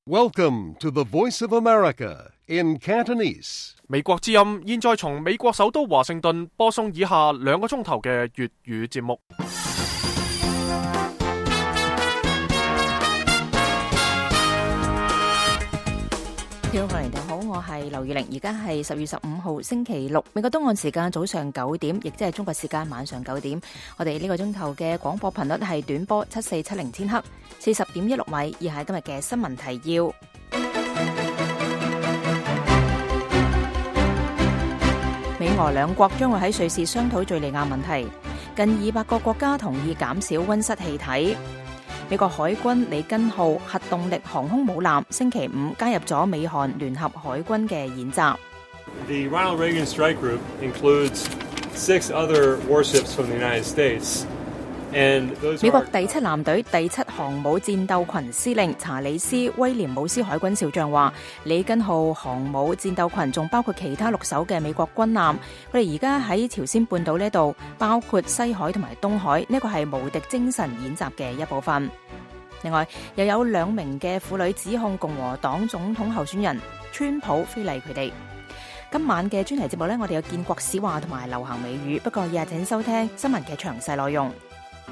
Welcome to the Voice of America in Cantonese. 美國之音現在從美國首都華盛頓播送以下2個鐘頭嘅粵語節目。 聽眾朋友好，我係劉玉玲，而家係10月15號星期六，美國東岸時間早上9點，亦即係中國時間晚上9點。我哋呢個鐘頭嘅廣播頻率係短波7470千赫，40.16米。以下係今日嘅新聞提要。美俄兩國將會喺瑞士商討敘利亞問題。近200個國家同意減少溫室氣體。美國海軍里根號核動力航空母艦星期5加入咗美韓聯合海軍嘅演習。 The Ronald Reagan Strike Group includes 6 other warships from the United States. 美國第7艦隊第7航母戰鬥群司令查理斯·威廉姆斯海軍少將話，里根號航母戰鬥群仲包括其他6艘嘅美國軍艦，佢哋而家喺朝鮮半島呢度，包括西海同埋東海，呢個係無敵精神演習嘅一部分。另外，又有2名嘅婦女指控共和黨總統候選人川普非禮佢哋。今晚嘅專題節目呢，我哋有建國史話同埋流行美語，不過以下請收聽新聞嘅詳細內容。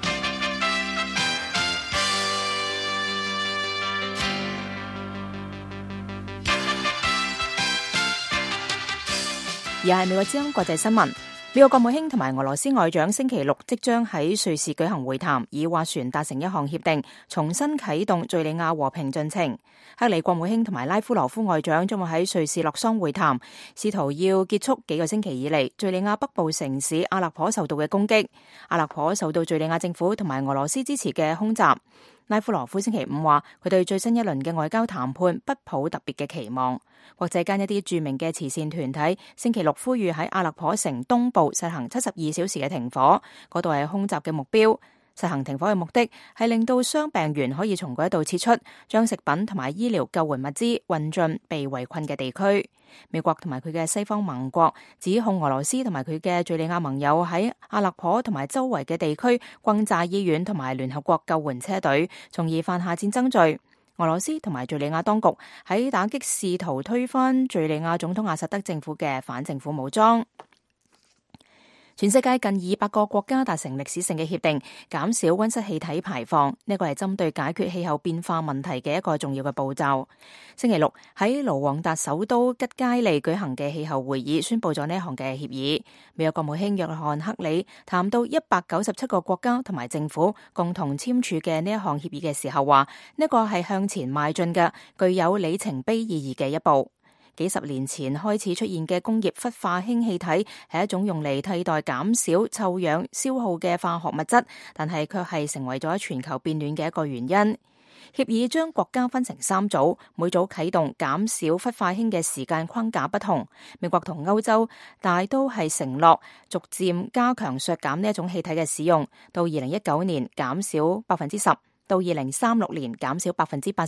而係美國之音國際新聞，美國國務卿同埋俄羅斯外長星期六即將喺瑞士舉行會談，以斡旋達成一項協定，重新啟動敘利亞和平進程。克里國務卿同埋拉夫羅夫外長將會喺瑞士洛桑會談，試圖要結束幾個星期以嚟敘利亞北部城市阿勒頗受到嘅攻擊。阿勒頗受到敘利亞政府同埋俄羅斯支持嘅空襲。拉夫羅夫星期5話，佢對最新一輪嘅外交談判不抱特別嘅期望。國際間一啲著名嘅慈善團體星期六呼籲喺阿勒頗城東部實行72小時嘅停火，嗰度係空襲嘅目標。實行停火嘅目的係令到傷病員可以從嗰度撤出，將食品同埋醫療救援物資運進被圍困嘅地區。美國同埋佢嘅西方盟國指控俄羅斯同埋佢嘅敘利亞盟友喺阿勒頗同埋周圍嘅地區轟炸醫院同埋聯合國救援車隊，從而犯下戰爭罪。俄羅斯同埋敘利亞當局喺打擊試圖推翻敘利亞總統阿薩德政府嘅反政府武裝。全世界近200個國家達成歷史性嘅協定，減少溫室氣體排放，呢個係針對解決氣候變化問題嘅一個重要嘅步驟。星期六喺盧旺達首都吉佳利舉行嘅氣候會議宣布咗呢一項嘅協議。美國國務卿約翰克里談到197個國家同埋政府共同簽署嘅呢一項協議嘅時候話，呢個係向前邁進嘅具有里程碑意義嘅一步。幾十年前開始出現嘅工業氟化氫氣體係一種用嚟替代減少臭氧消耗嘅化學物質，但係卻係成為咗全球變暖嘅一個原因。協議將國家分成3組，每組啟動減少氟化氫嘅時間框架不同。美國同歐洲大都係承諾逐漸加強削減呢一種氣體嘅使用，到2019年減少10%，到2036年減少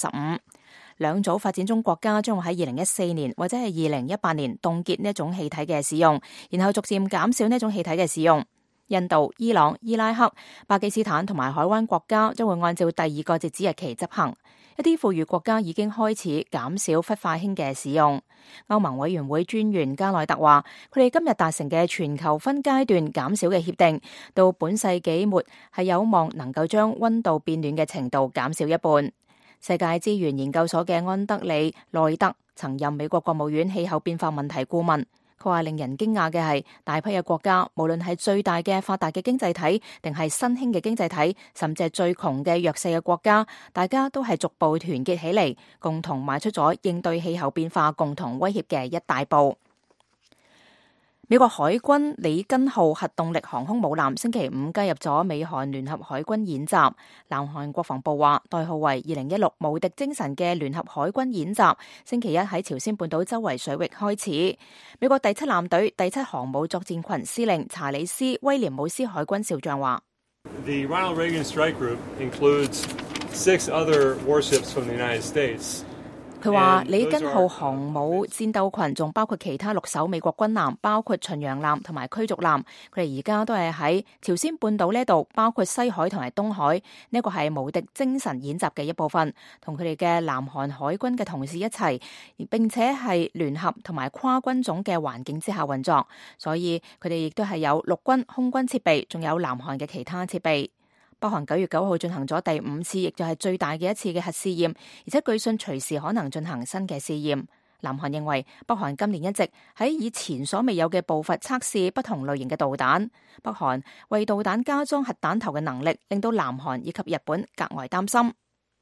85%。2組發展中國家將會喺2014年或者係2018年凍結呢一種氣體嘅使用，然後逐漸減少呢一種氣體嘅使用。印度、伊朗、伊拉克、巴基斯坦同埋海灣國家將會按照第2個截止日期執行。一啲富裕國家已經開始減少氟化氫嘅使用。歐盟委員會專員加內特話，佢哋今日達成嘅全球分階段減少嘅協定，到本世紀末係有望能夠將溫度變暖嘅程度減少一半。世界資源研究所嘅安德里內特曾任美國國務院氣候變化問題顧問，佢話令人驚訝嘅係大批嘅國家，無論係最大嘅發達嘅經濟體，定係新興嘅經濟體，甚至係最窮嘅弱勢嘅國家，大家都係逐步團結起嚟，共同邁出咗應對氣候變化共同威脅嘅一大步。美國海軍里根號核動力航空母艦星期5加入咗美韓聯合海軍演習。南韓國防部話，代號為2016無敵精神嘅聯合海軍演習，星期一喺朝鮮半島周圍水域開始。美國第7艦隊第7航母作戰群司令查理斯·威廉姆斯海軍少將話， The Ronald Reagan Strike Group includes 6 other warships from the United States. 佢話里根號航母戰鬥群仲包括其他6艘美國軍艦，包括巡洋艦同埋驅逐艦。佢哋而家都係喺朝鮮半島呢度，包括西海同埋東海。呢個係無敵精神演習嘅一部分，同佢哋嘅南韓海軍嘅同事一齊，並且係聯合同埋跨軍種嘅環境之下運作。所以佢哋亦都係有陸軍、空軍設備，仲有南韓嘅其他設備。北韓9月9號進行咗第5次，亦就係最大嘅一次嘅核試驗，而且據信隨時可能進行新嘅試驗。南韓認為北韓今年一直喺以前所未有嘅步伐測試不同類型嘅導彈。北韓為導彈加裝核彈頭嘅能力，令到南韓以及日本格外擔心。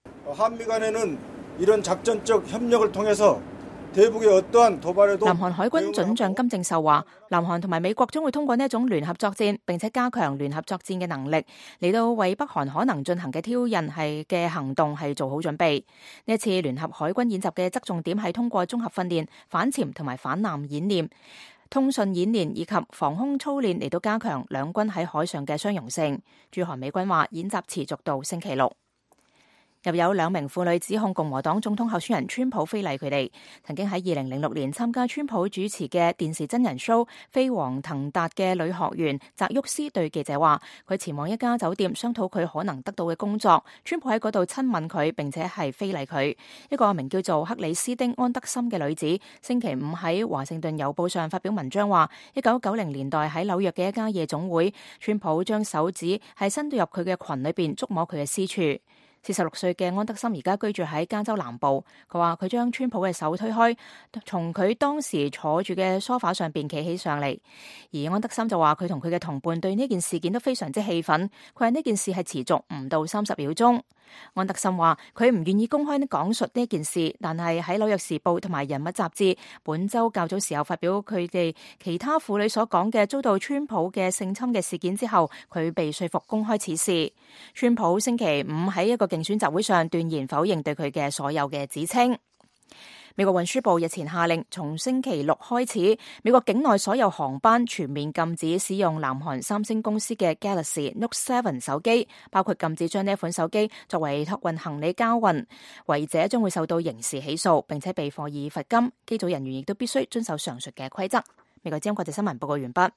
南韓海軍准將金正秀話，南韓同埋美國將會通過呢一種聯合作戰，並且加強聯合作戰嘅能力，嚟到為北韓可能進行嘅挑釁嘅行動係做好準備。呢一次聯合海軍演習嘅側重點係通過綜合訓練、反潛同埋反艦演練、通訊演練以及防空操練嚟到加強兩軍喺海上嘅相容性。駐韓美軍話，演習持續到星期六。又有2名婦女指控共和黨總統候選人川普非禮佢哋。曾經喺2006年參加川普主持嘅電視真人 show《飛黃騰達》嘅女學員澤沃斯對記者話，佢前往一家酒店商討佢可能得到嘅工作，川普喺嗰度親吻佢，並且係非禮佢。一個名叫做克里斯丁安德森嘅女子星期5喺華盛頓郵報上發表文章話，1990年代喺紐約嘅一家夜總會，川普將手指係伸到入佢嘅裙裏邊觸摸佢嘅私處。46歲嘅安德森而家居住喺加州南部。佢話佢將川普嘅手推開，從佢當時坐住嘅梳化上邊企起上嚟。而安德森就話佢同佢嘅同伴對呢件事件都非常之氣憤。佢話呢件事係持續唔到30秒鐘。安德森話佢唔願意公開講述呢件事，但係喺紐約時報同埋人物雜誌本周較早時候發表佢哋其他婦女所講嘅遭到川普嘅性侵嘅事件之後，佢被說服公開此事。川普星期5喺一個競選集會上斷言否認對佢嘅所有嘅指稱。美國運輸部日前下令，從星期六開始，美國境內所有航班全面禁止使用南韓三星公司嘅 Galaxy Note 7手機，包括禁止將呢一款手機作為託運行李交運，違者將會受到刑事起訴，並且被課以罰金。機組人員亦都必須遵守上述嘅規則。美國之音國際新聞報告完畢。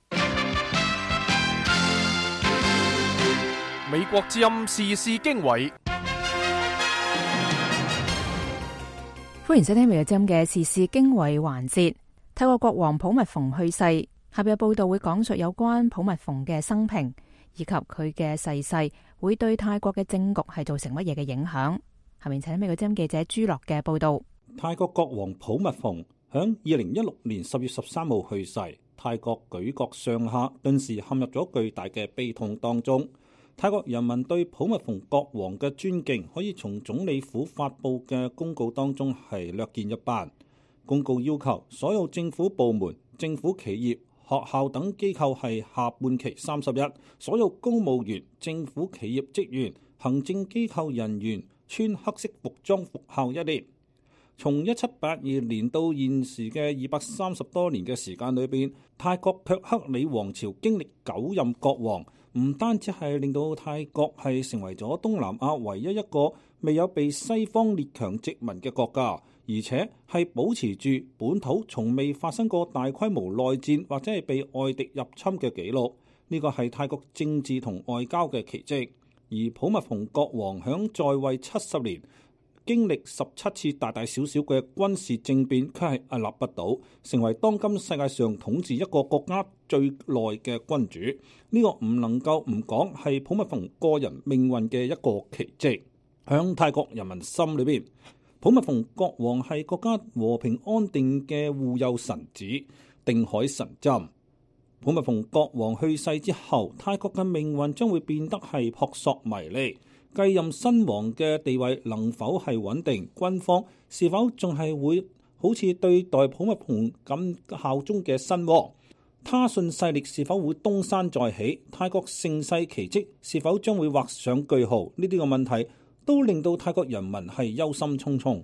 美國之音時事經緯。 歡迎收聽美國之音嘅時事經緯環節。泰國國王普密蓬去世，下邊嘅報道會講述有關普密蓬嘅生平，以及佢嘅逝世會對泰國嘅政局係造成乜嘢嘅影響。下面請美國之音記者朱樂嘅報道。 泰國國王普密蓬響2016年10月13號去世，泰國舉國上下頓時陷入咗巨大嘅悲痛當中。泰國人民對普密蓬國王嘅尊敬，可以從總理府發布嘅公告當中係略見一斑。公告要求所有政府部門、政府企業、學校等機構係下半旗30日，所有公務員、政府企業職員、行政機構人員穿黑色服裝復校1年。從1782年到現時嘅230多年嘅時間裏邊，泰國卻克里王朝經歷9任國王。唔單止係令到泰國係成為咗東南亞唯一一個未有被西方列強殖民嘅國家，而且係保持住本土從未發生過大規模內戰或者係被外敵入侵嘅紀錄。呢個係泰國政治同外交嘅奇蹟。而普密蓬國王響在位70年，經歷17次大大小小嘅軍事政變，卻係屹立不倒，成為當今世界上統治一個國家最耐嘅君主。呢個唔能夠唔講係普密蓬個人命運嘅一個奇蹟。響泰國人民心裏邊，普密蓬國王係國家和平安定嘅護佑神子、定海神針。普密蓬國王去世之後，泰國嘅命運將會變得係撲朔迷離。繼任新王嘅地位能否係穩定？軍方是否仲係會好似對待普密蓬咁效忠嘅新王？他信勢力是否會東山再起？泰國盛世奇蹟是否將會畫上句號？呢啲個問題都令到泰國人民係憂心忡忡。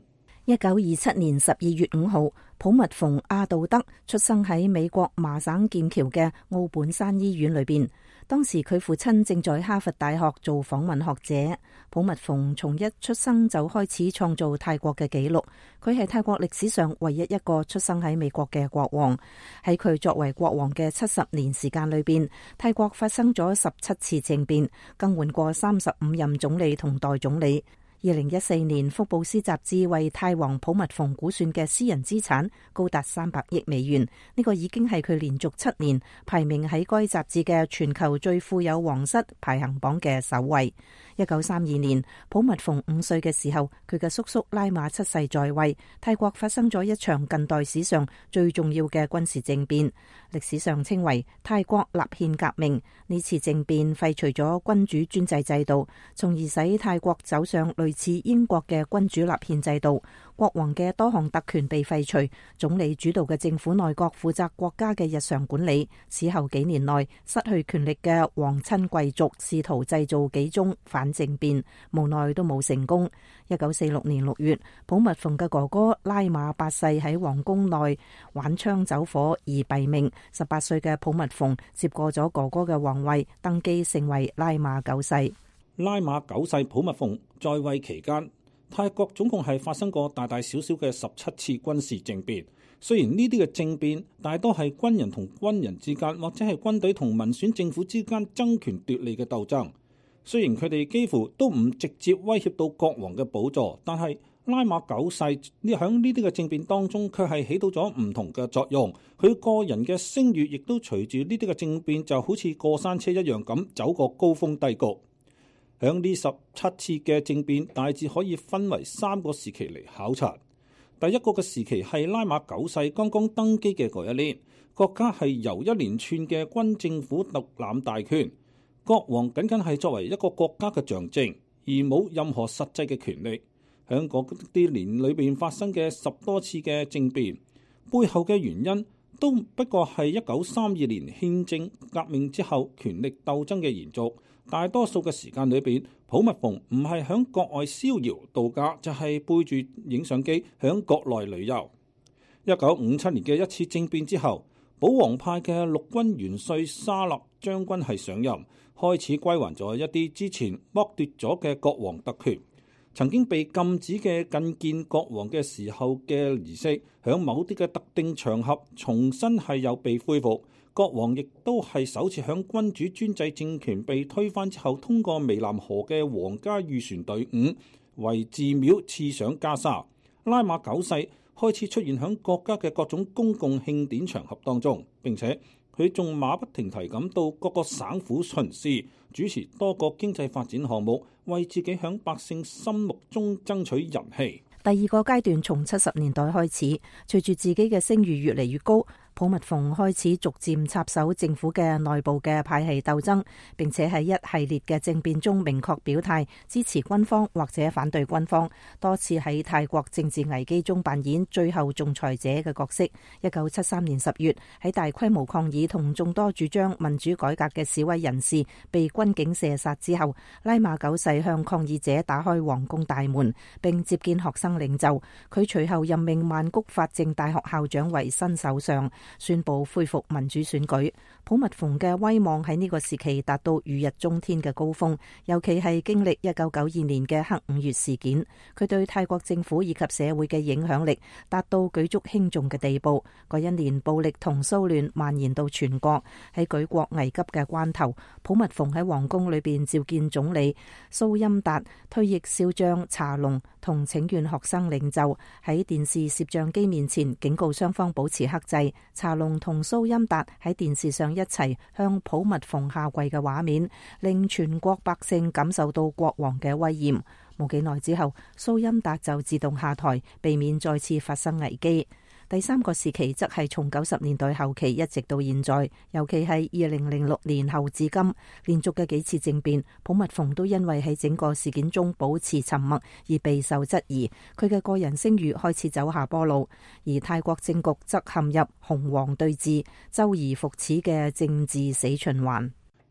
1927年12月5號，普密蓬阿杜德出生喺美國麻省劍橋嘅奧本山醫院裏邊。當時佢父親正在哈佛大學做訪問學者。普密蓬從一出生就開始創造泰國嘅紀錄。佢係泰國歷史上唯一一個出生喺美國嘅國王。喺佢作為國王嘅70年時間裏邊，泰國發生咗17次政變，更換過35任總理同代總理。2014年，福布斯雜誌為泰王普密蓬估算嘅私人資產高達300億美元，呢個已經係佢連續7年排名喺該雜誌嘅全球最富有皇室排行榜嘅首位。1932年，普密蓬5歲嘅時候，佢嘅叔叔拉馬七世在位，泰國發生咗一場近代史上最重要嘅軍事政變，歷史上稱為泰國立憲革命。呢次政變廢除咗君主專制制度，從而使泰國走上類似英國嘅君主立憲制度。國王嘅多項特權被廢除，總理主導嘅政府內閣負責國家嘅日常管理。此後幾年內，失去權力嘅皇親貴族試圖製造幾宗反政變，無奈都冇成功。1946年6月，普密蓬嘅哥哥拉馬8世喺皇宮內玩槍走火而斃命。18歲嘅普密蓬接過咗哥哥嘅皇位，登基成為拉馬9世。 拉馬9世普密蓬在位期間，泰國總共係發生過大大小小嘅17次軍事政變。雖然呢啲嘅政變大多係軍人同軍人之間，或者係軍隊同民選政府之間爭權奪利嘅鬥爭。雖然佢哋幾乎都唔直接威脅到國王嘅寶座，但係拉馬9世喺呢啲嘅政變當中，卻係起到咗唔同嘅作用。佢個人嘅聲譽亦都隨住呢啲嘅政變，就好似過山車一樣咁走過高峰低谷。響呢17次嘅政變，大致可以分為3個時期嚟考察。第一個嘅時期係拉馬9世剛剛登基嘅嗰一年，國家係由一連串嘅軍政府獨攬大權，國王僅僅係作為一個國家嘅象徵，而冇任何實際嘅權力。響嗰啲年裏邊發生嘅10多次嘅政變，背後嘅原因都不過係1932年憲政革命之後權力鬥爭嘅延續。大多數嘅時間裏邊，普密蓬唔係響國外逍遙度假，就係背住影相機響國內旅遊。1957年嘅一次政變之後，保皇派嘅陸軍元帥沙勒將軍係上任，開始歸還咗一啲之前剝奪咗嘅國王特權。曾經被禁止嘅覲見國王嘅時候嘅儀式，響某啲嘅特定場合重新係有被恢復。國王亦都係首次響君主專制政權被推翻之後，通過湄南河嘅皇家御船隊伍為寺廟賜上袈裟。拉馬9世開始出現響國家嘅各種公共慶典場合當中，並且佢仲馬不停蹄咁到各個省府巡視，主持多個經濟發展項目，為自己響百姓心目中爭取人氣。 第二個階段從70年代開始，隨住自己嘅聲譽越嚟越高，普密蓬開始逐漸插手政府嘅內部嘅派系鬥爭，並且喺一系列嘅政變中明確表態支持軍方或者反對軍方，多次喺泰國政治危機中扮演最後仲裁者嘅角色。1973年10月，喺大規模抗議同眾多主張民主改革嘅示威人士被軍警射殺之後，拉馬9世向抗議者打開皇宮大門，並接見學生領袖。佢隨後任命曼谷法政大學校長為新首相，宣布恢復民主選舉。普密蓬嘅威望喺呢個時期達到如日中天嘅高峰，尤其係經歷1992年嘅黑5月事件，佢對泰國政府以及社會嘅影響力達到舉足輕重嘅地步。嗰一年暴力同騷亂蔓延到全國，喺舉國危急嘅關頭，普密蓬喺皇宮裏邊召見總理蘇欽達、退役少將查龍同請願學生領袖，喺電視攝像機面前警告雙方保持克制。查龍同蘇欽達喺電視上一齊向普密蓬下跪嘅畫面，令全國百姓感受到國王嘅威嚴。冇幾耐之後，蘇欽達就自動下台，避免再次發生危機。第三個時期則係從90年代後期一直到現在，尤其係2006年後至今，連續嘅幾次政變，普密蓬都因為喺整個事件中保持沉默而備受質疑，佢嘅個人聲譽開始走下坡路，而泰國政局則陷入紅黃對峙、周而復始嘅政治死循環。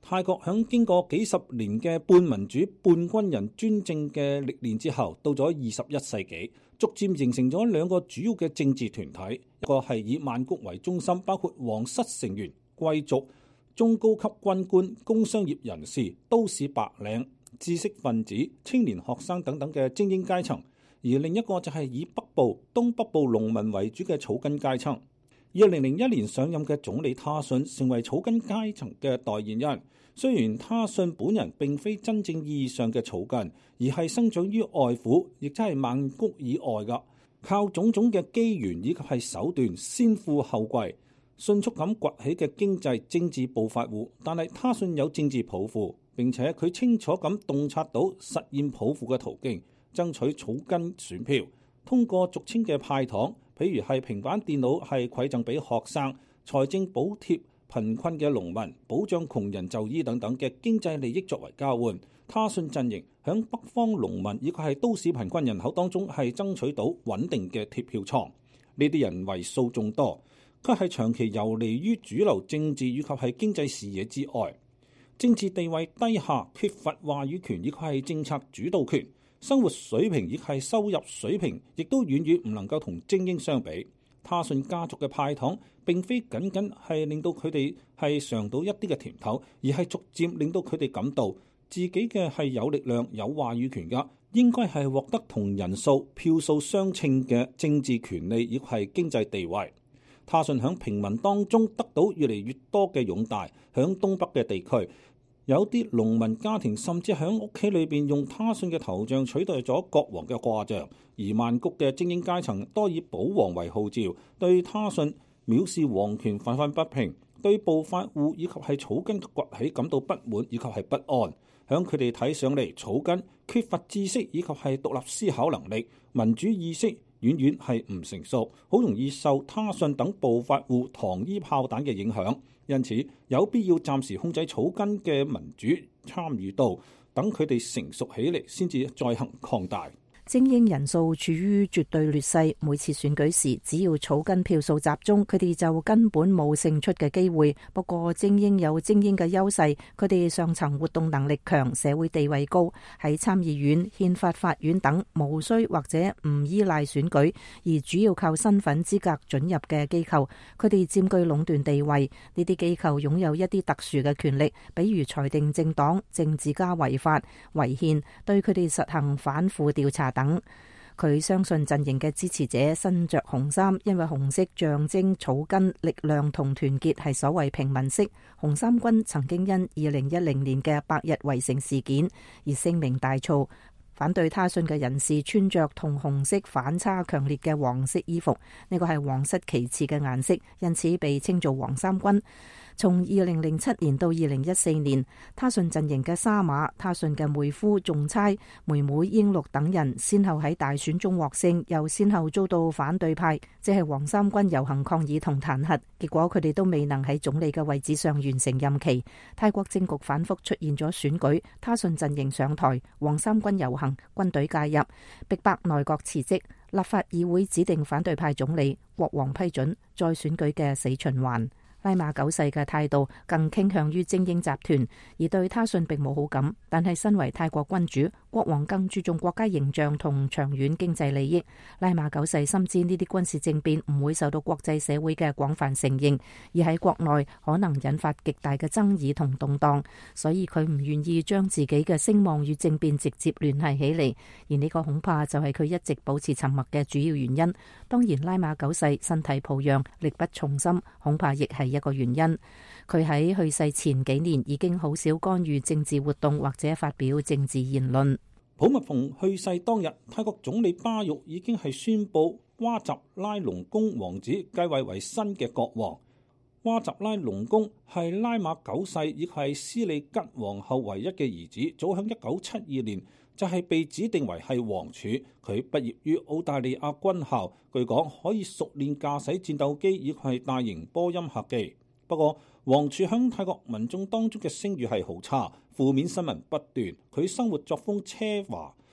泰國響經過幾十年嘅半民主半軍人專政嘅歷練之後，到咗21世紀，逐漸形成咗兩個主要嘅政治團體，一個係以曼谷為中心，包括皇室成員、貴族、中高級軍官、工商業人士、都市白領、知識分子、青年學生等等嘅精英階層，而另一個就係以北部、東北部農民為主嘅草根階層。2001年上任嘅總理他信成為草根階層嘅代言人。雖然他信本人並非真正意義上嘅草根，而係生長於外府，亦即係曼谷以外噶，靠種種嘅機緣以及係手段先富後貴，迅速咁崛起嘅經濟政治暴發戶。但係他信有政治抱負，並且佢清楚咁洞察到實現抱負嘅途徑，爭取草根選票，通過俗稱嘅派糖，譬如係平板電腦係饋贈俾學生，財政補貼貧困嘅農民，保障窮人就醫等等嘅經濟利益作為交換。他信陣營響北方農民以及係都市貧困人口當中係爭取到穩定嘅鐵票倉。呢啲人為數眾多，佢係長期游離於主流政治以及係經濟視野之外，政治地位低下，缺乏話語權以及係政策主導權，生活水平亦係收入水平亦都遠遠唔能夠同精英相比。他信家族嘅派糖並非僅僅係令到佢哋係嘗到一啲嘅甜頭，而係逐漸令到佢哋感到自己嘅係有力量、有話語權噶，應該係獲得同人數票數相稱嘅政治權利，亦係經濟地位。他信響平民當中得到越嚟越多嘅擁戴，響東北嘅地區，有啲農民家庭甚至喺屋企裏邊用他信嘅頭像取代咗國王嘅掛像，而曼谷嘅精英階層多以保皇為號召，對他信藐視皇權憤憤不平，對暴發戶以及係草根崛起感到不滿以及係不安。響佢哋睇上嚟，草根缺乏知識以及係獨立思考能力，民主意識遠遠係唔成熟，好容易受他信等暴發戶糖衣炮彈嘅影響。因此有必要暫時控制草根嘅民主參與度，等佢哋成熟起嚟先至再行擴大。 精英人數處於絕對劣勢，每次選舉時，只要草根票數集中，佢哋就根本冇勝出嘅機會。不過精英有精英嘅優勢，佢哋上層活動能力強，社會地位高，喺參議院、憲法法院等無需或者唔依賴選舉，而主要靠身份資格准入嘅機構，佢哋佔據壟斷地位。呢啲機構擁有一啲特殊嘅權力，比如裁定政黨、政治家違法、違憲，對佢哋實行反腐調查等。佢相信陣營嘅支持者身着紅衫，因為紅色象徵草根力量同團結，係所謂平民色。紅衫軍曾經因2010年嘅百日圍城事件而聲名大噪。反對他信嘅人士穿着同紅色反差強烈嘅黃色衣服，呢個係皇室旗幟嘅顏色，因此被稱做黃衫軍。從2007年到2014年，他信陣營嘅沙馬、他信嘅妹夫仲差、妹妹英祿等人先後喺大選中獲勝，又先後遭到反對派即係黃衫軍遊行抗議同彈劾，結果佢哋都未能喺總理嘅位置上完成任期。泰國政局反覆出現咗選舉，他信陣營上台，黃衫軍遊行，軍隊介入，逼迫內閣辭職，立法議會指定反對派總理，國王批准，再選舉嘅死循環。拉馬九世嘅態度更傾向於精英集團，而對他信並冇好感。但係身為泰國君主，國王更注重國家形象同長遠經濟利益。拉馬九世深知呢啲軍事政變唔會受到國際社會嘅廣泛承認，而喺國內可能引發極大嘅爭議同動盪，所以佢唔願意將自己嘅聲望與政變直接聯繫起嚟。而呢個恐怕就係佢一直保持沉默嘅主要原因。當然，拉馬九世身體抱恙，力不從心，恐怕亦係一個原因。佢喺去世前幾年已經好少干預政治活動或者發表政治言論。 普密蓬去世當日，泰國總理巴育已經係宣布哇集拉隆功王子繼位為新嘅國王。哇集拉隆功係拉馬九世亦係斯里吉皇后唯一嘅兒子，早喺1972年就係被指定為係王儲。佢畢業於澳大利亞軍校，據講可以熟練駕駛戰鬥機以及係大型波音客機。不過王儲響泰國民眾當中嘅聲譽係好差，負面新聞不斷。佢生活作風奢華，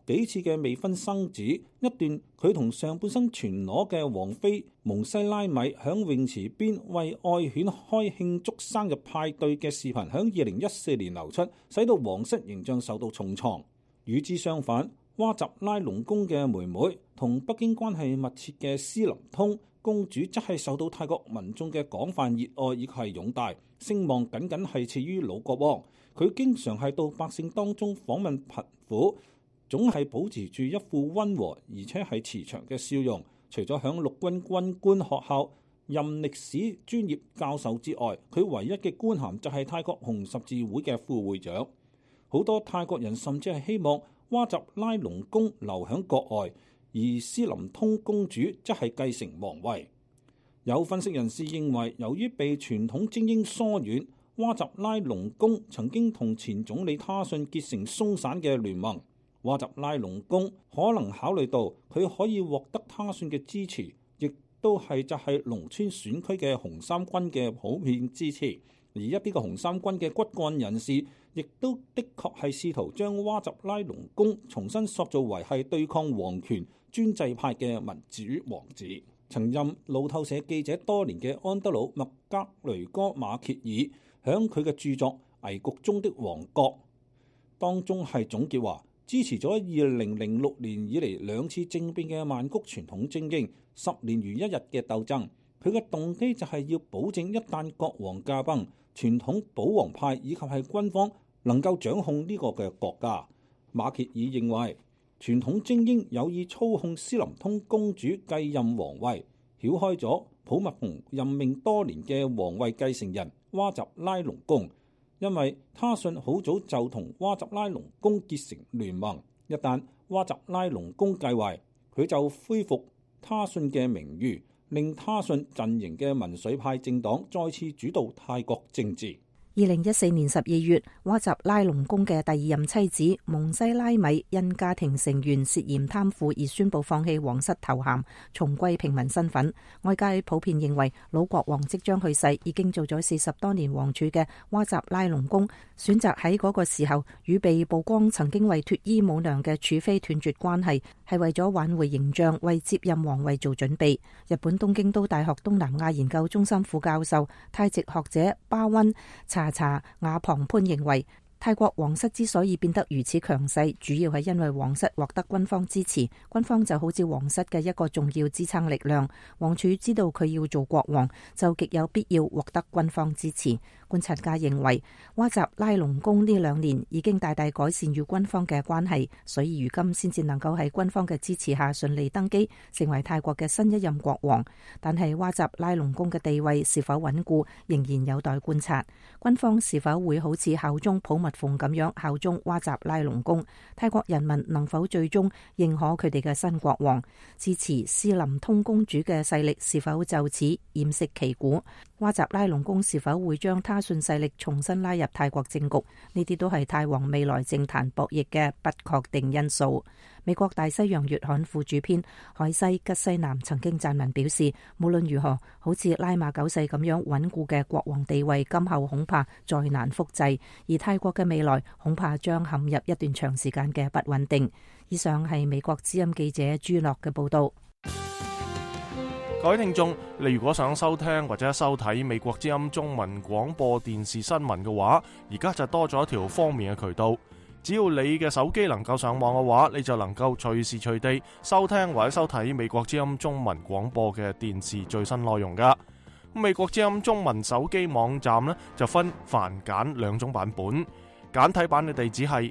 幾次嘅未婚生子，一段佢同上半生全裸嘅王妃蒙西拉米響泳池邊為愛犬開慶祝生日派對嘅視頻響2014年流出，使到皇室形象受到重創。與之相反，哇集拉隆功嘅妹妹同北京關係密切嘅斯林通公主則係受到泰國民眾嘅廣泛熱愛以及係擁戴，聲望僅僅係次於老國王。佢經常係到百姓當中訪問貧苦，總係保持住一副溫和而且係慈祥嘅笑容。除咗響陸軍軍官學校任歷史專業教授之外，佢唯一嘅官銜就係泰國紅十字會嘅副會長。好多泰國人甚至係希望哇集拉隆功留響國外，而斯林通公主則係繼承皇位。有分析人士認為，由於被傳統精英疏遠，哇集拉隆功曾經同前總理他信結成鬆散嘅聯盟。哇集拉隆功可能考慮到佢可以獲得他信嘅支持，亦都係就係農村選區嘅紅衫軍嘅普遍支持。而一啲嘅紅衫軍嘅骨幹人士，亦都的確係試圖將哇集拉隆功重新塑造為係對抗皇權專制派嘅民主王子。曾任路透社記者多年嘅安德魯麥格雷戈馬歇爾響佢嘅著作《危局中的王國》當中係總結話，支持咗2006年以嚟2次政變嘅曼谷傳統精英10年如一日嘅鬥爭，佢嘅動機就係要保證一旦國王駕崩，傳統保皇派以及係軍方能夠掌控呢個嘅國家。馬歇爾認為傳統精英有意操控斯林通公主繼任皇位，繞開咗普密蓬任命多年嘅皇位繼承人哇集拉隆功，因為他信好早就同哇集拉隆功結成聯盟，一旦哇集拉隆功繼位，佢就恢復他信嘅名譽，令他信陣營嘅民粹派政黨再次主導泰國政治。 2014年12月，哇集拉隆功嘅第二任妻子蒙西拉米因家庭成員涉嫌貪腐而宣布放棄皇室頭銜，重歸平民身份。外界普遍認為老國王即將去世，已經做咗40多年王儲嘅哇集拉隆功選擇喺嗰個時候與被曝光曾經為脫衣舞娘嘅儲妃斷絕關係，係為咗挽回形象，為接任皇位做準備。日本東京都大學東南亞研究中心副教授泰籍學者巴溫查亞龐潘認為，泰國皇室之所以變得如此強勢，主要係因為皇室獲得軍方支持，軍方就好似皇室嘅一個重要支撐力量。王儲知道佢要做國王，就極有必要獲得軍方支持。觀察家認為，哇集拉隆功呢2年已經大大改善與軍方嘅關係，所以如今先至能夠喺軍方嘅支持下順利登基，成為泰國嘅新一任國王。但係哇集拉隆功嘅地位是否穩固，仍然有待觀察。軍方是否會好似效忠普密蓬咁樣效忠哇集拉隆功？泰國人民能否最終認可佢哋嘅新國王？支持斯林通公主嘅勢力是否就此偃旗息鼓？哇集拉隆功是否會將他信勢力重新拉入泰國政局？呢啲都係泰皇未來政壇博弈嘅不確定因素。美國大西洋月刊副主編海西吉西南曾經撰文表示，無論如何，好似拉瑪九世咁樣穩固嘅國王地位，今後恐怕再難複製，而泰國嘅未來恐怕將陷入一段長時間嘅不穩定。以上係美國之音記者朱樂嘅報道。 各位聽眾，你如果想收聽或者收睇美國之音中文廣播電視新聞嘅話，而家就多咗一條方便嘅渠道。只要你嘅手機能夠上網嘅話，你就能夠隨時隨地收聽或者收睇美國之音中文廣播嘅電視最新內容噶。美國之音中文手機網站呢，就分繁簡2種版本，簡體版嘅地址係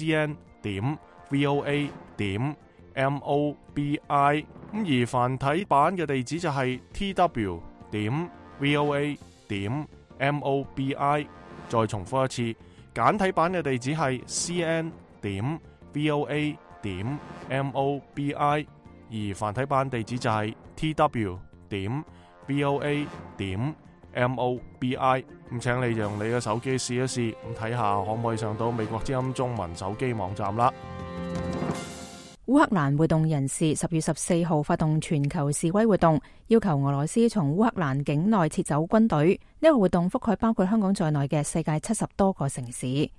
cn.voa.mobi， 而繁體版嘅地址就係 tw.voa.mobi。 再重複一次，簡體版嘅地址係 cn.voa.mobi， 而繁體版地址就係 tw.voa.mobi。 咁請你用你嘅手機試一試，咁睇下可唔可以上到美國之音中文手機網站啦。 烏克蘭活動人士10月14號發動全球示威活動，要求俄羅斯從烏克蘭境內撤走軍隊。呢個活動覆蓋包括香港在內嘅世界70多個城市。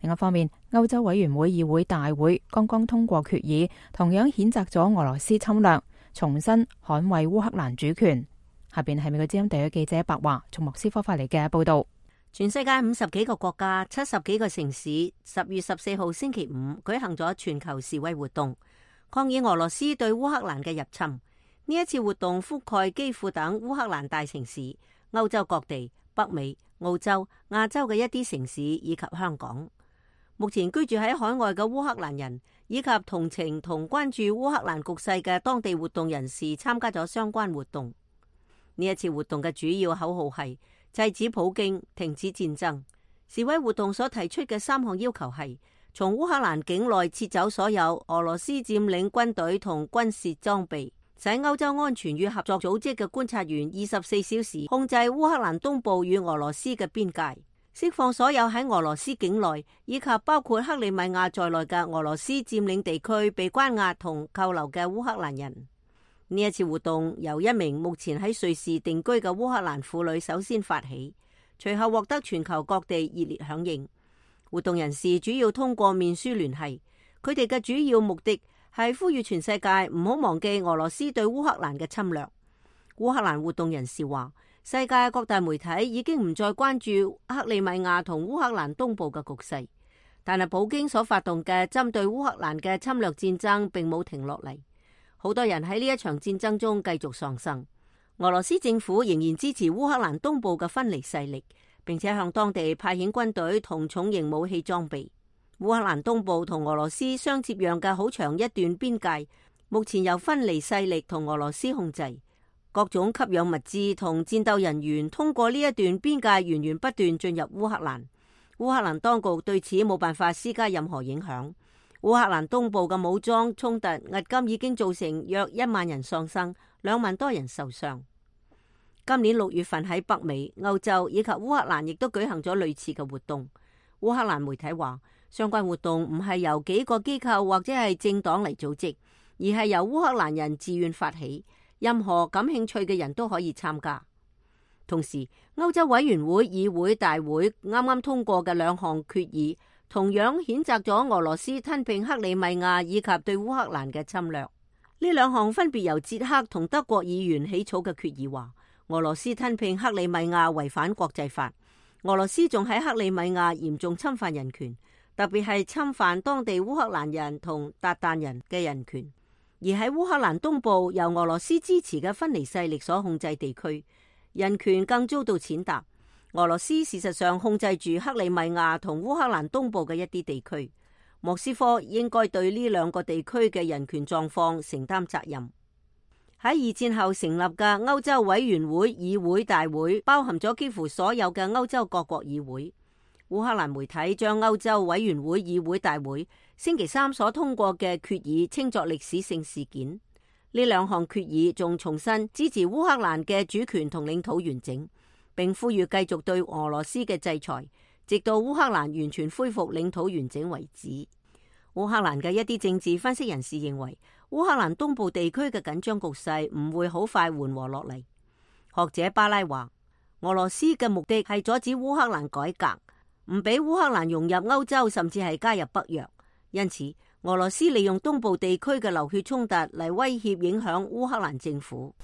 另一方面，歐洲委員會議會大會剛剛通過決議，同樣譴責咗俄羅斯侵略，重申捍衛烏克蘭主權。下邊係美國之音地區記者白華從莫斯科發嚟嘅報道。 全世界50幾個國家、70幾個城市10月14號星期五舉行咗全球示威活動，抗議俄羅斯對烏克蘭嘅入侵。呢一次活動覆蓋基輔等烏克蘭大城市、歐洲各地、北美、澳洲、亞洲嘅一啲城市以及香港。目前居住喺海外嘅烏克蘭人以及同情同關注烏克蘭局勢嘅當地活動人士參加咗相關活動。呢一次活動嘅主要口號係制止普京、停止戰爭。示威活動所提出嘅3項要求係：從烏克蘭境內撤走所有俄羅斯佔領軍隊同軍事裝備，使歐洲安全與合作組織嘅觀察員24小時控制烏克蘭東部與俄羅斯嘅邊界。釋放所有喺俄羅斯境內以及包括克里米亞在內嘅俄羅斯佔領地區被關押同扣留嘅烏克蘭人。呢一次活動由一名目前喺瑞士定居嘅烏克蘭婦女首先發起，隨後獲得全球各地熱烈響應。活動人士主要通過面書聯繫，佢哋嘅主要目的係呼籲全世界唔好忘記俄羅斯對烏克蘭嘅侵略。烏克蘭活動人士話，世界各大媒體已經唔再關注克里米亞同烏克蘭東部嘅局勢，但係普京所發動嘅針對烏克蘭嘅侵略戰爭並冇停落嚟，好多人喺呢一場戰爭中繼續喪生。俄羅斯政府仍然支持烏克蘭東部嘅分離勢力，並且向當地派遣軍隊同重型武器裝備。烏克蘭東部同俄羅斯相接壤嘅好長一段邊界，目前由分離勢力同俄羅斯控制。各種給養物資同戰鬥人員通過呢一段邊界源源不斷進入烏克蘭。烏克蘭當局對此冇辦法施加任何影響。烏克蘭東部嘅武裝衝突迄今已經造成約1萬人喪生，2萬多人受傷。今年6月份喺北美、歐洲以及烏克蘭亦都舉行咗類似嘅活動。烏克蘭媒體話，相關活動唔係由幾個機構或者係政黨嚟組織，而係由烏克蘭人自願發起。任何感興趣嘅人都可以參加。同時，歐洲委員會議會大會啱啱通過嘅2項決議，同樣譴責咗俄羅斯吞併克里米亞以及對烏克蘭嘅侵略。呢2項分別由捷克同德國議員起草嘅決議話，俄羅斯吞併克里米亞違反國際法。俄羅斯仲喺克里米亞嚴重侵犯人權，特別係侵犯當地烏克蘭人同韃靼人嘅人權。而喺烏克蘭東部由俄羅斯支持嘅分離勢力所控制地區，人權更遭到踐踏。俄羅斯事實上控制住克里米亞同烏克蘭東部嘅一啲地區。莫斯科應該對呢2個地區嘅人權狀況承擔責任。喺二戰後成立嘅歐洲委員會議會大會，包含咗幾乎所有嘅歐洲各國議會。烏克蘭媒體將歐洲委員會議會大會星期3所通過嘅決議稱作歷史性事件。呢2項決議仲重申支持烏克蘭嘅主權同領土完整，並呼籲繼續對俄羅斯嘅制裁，直到烏克蘭完全恢復領土完整為止。烏克蘭嘅一啲政治分析人士認為，烏克蘭東部地區嘅緊張局勢唔會好快緩和落嚟。學者巴拉話，俄羅斯嘅目的係阻止烏克蘭改革，唔俾烏克蘭融入歐洲，甚至係加入北約。因此，俄羅斯利用東部地區嘅流血衝突嚟威脅影響烏克蘭政府。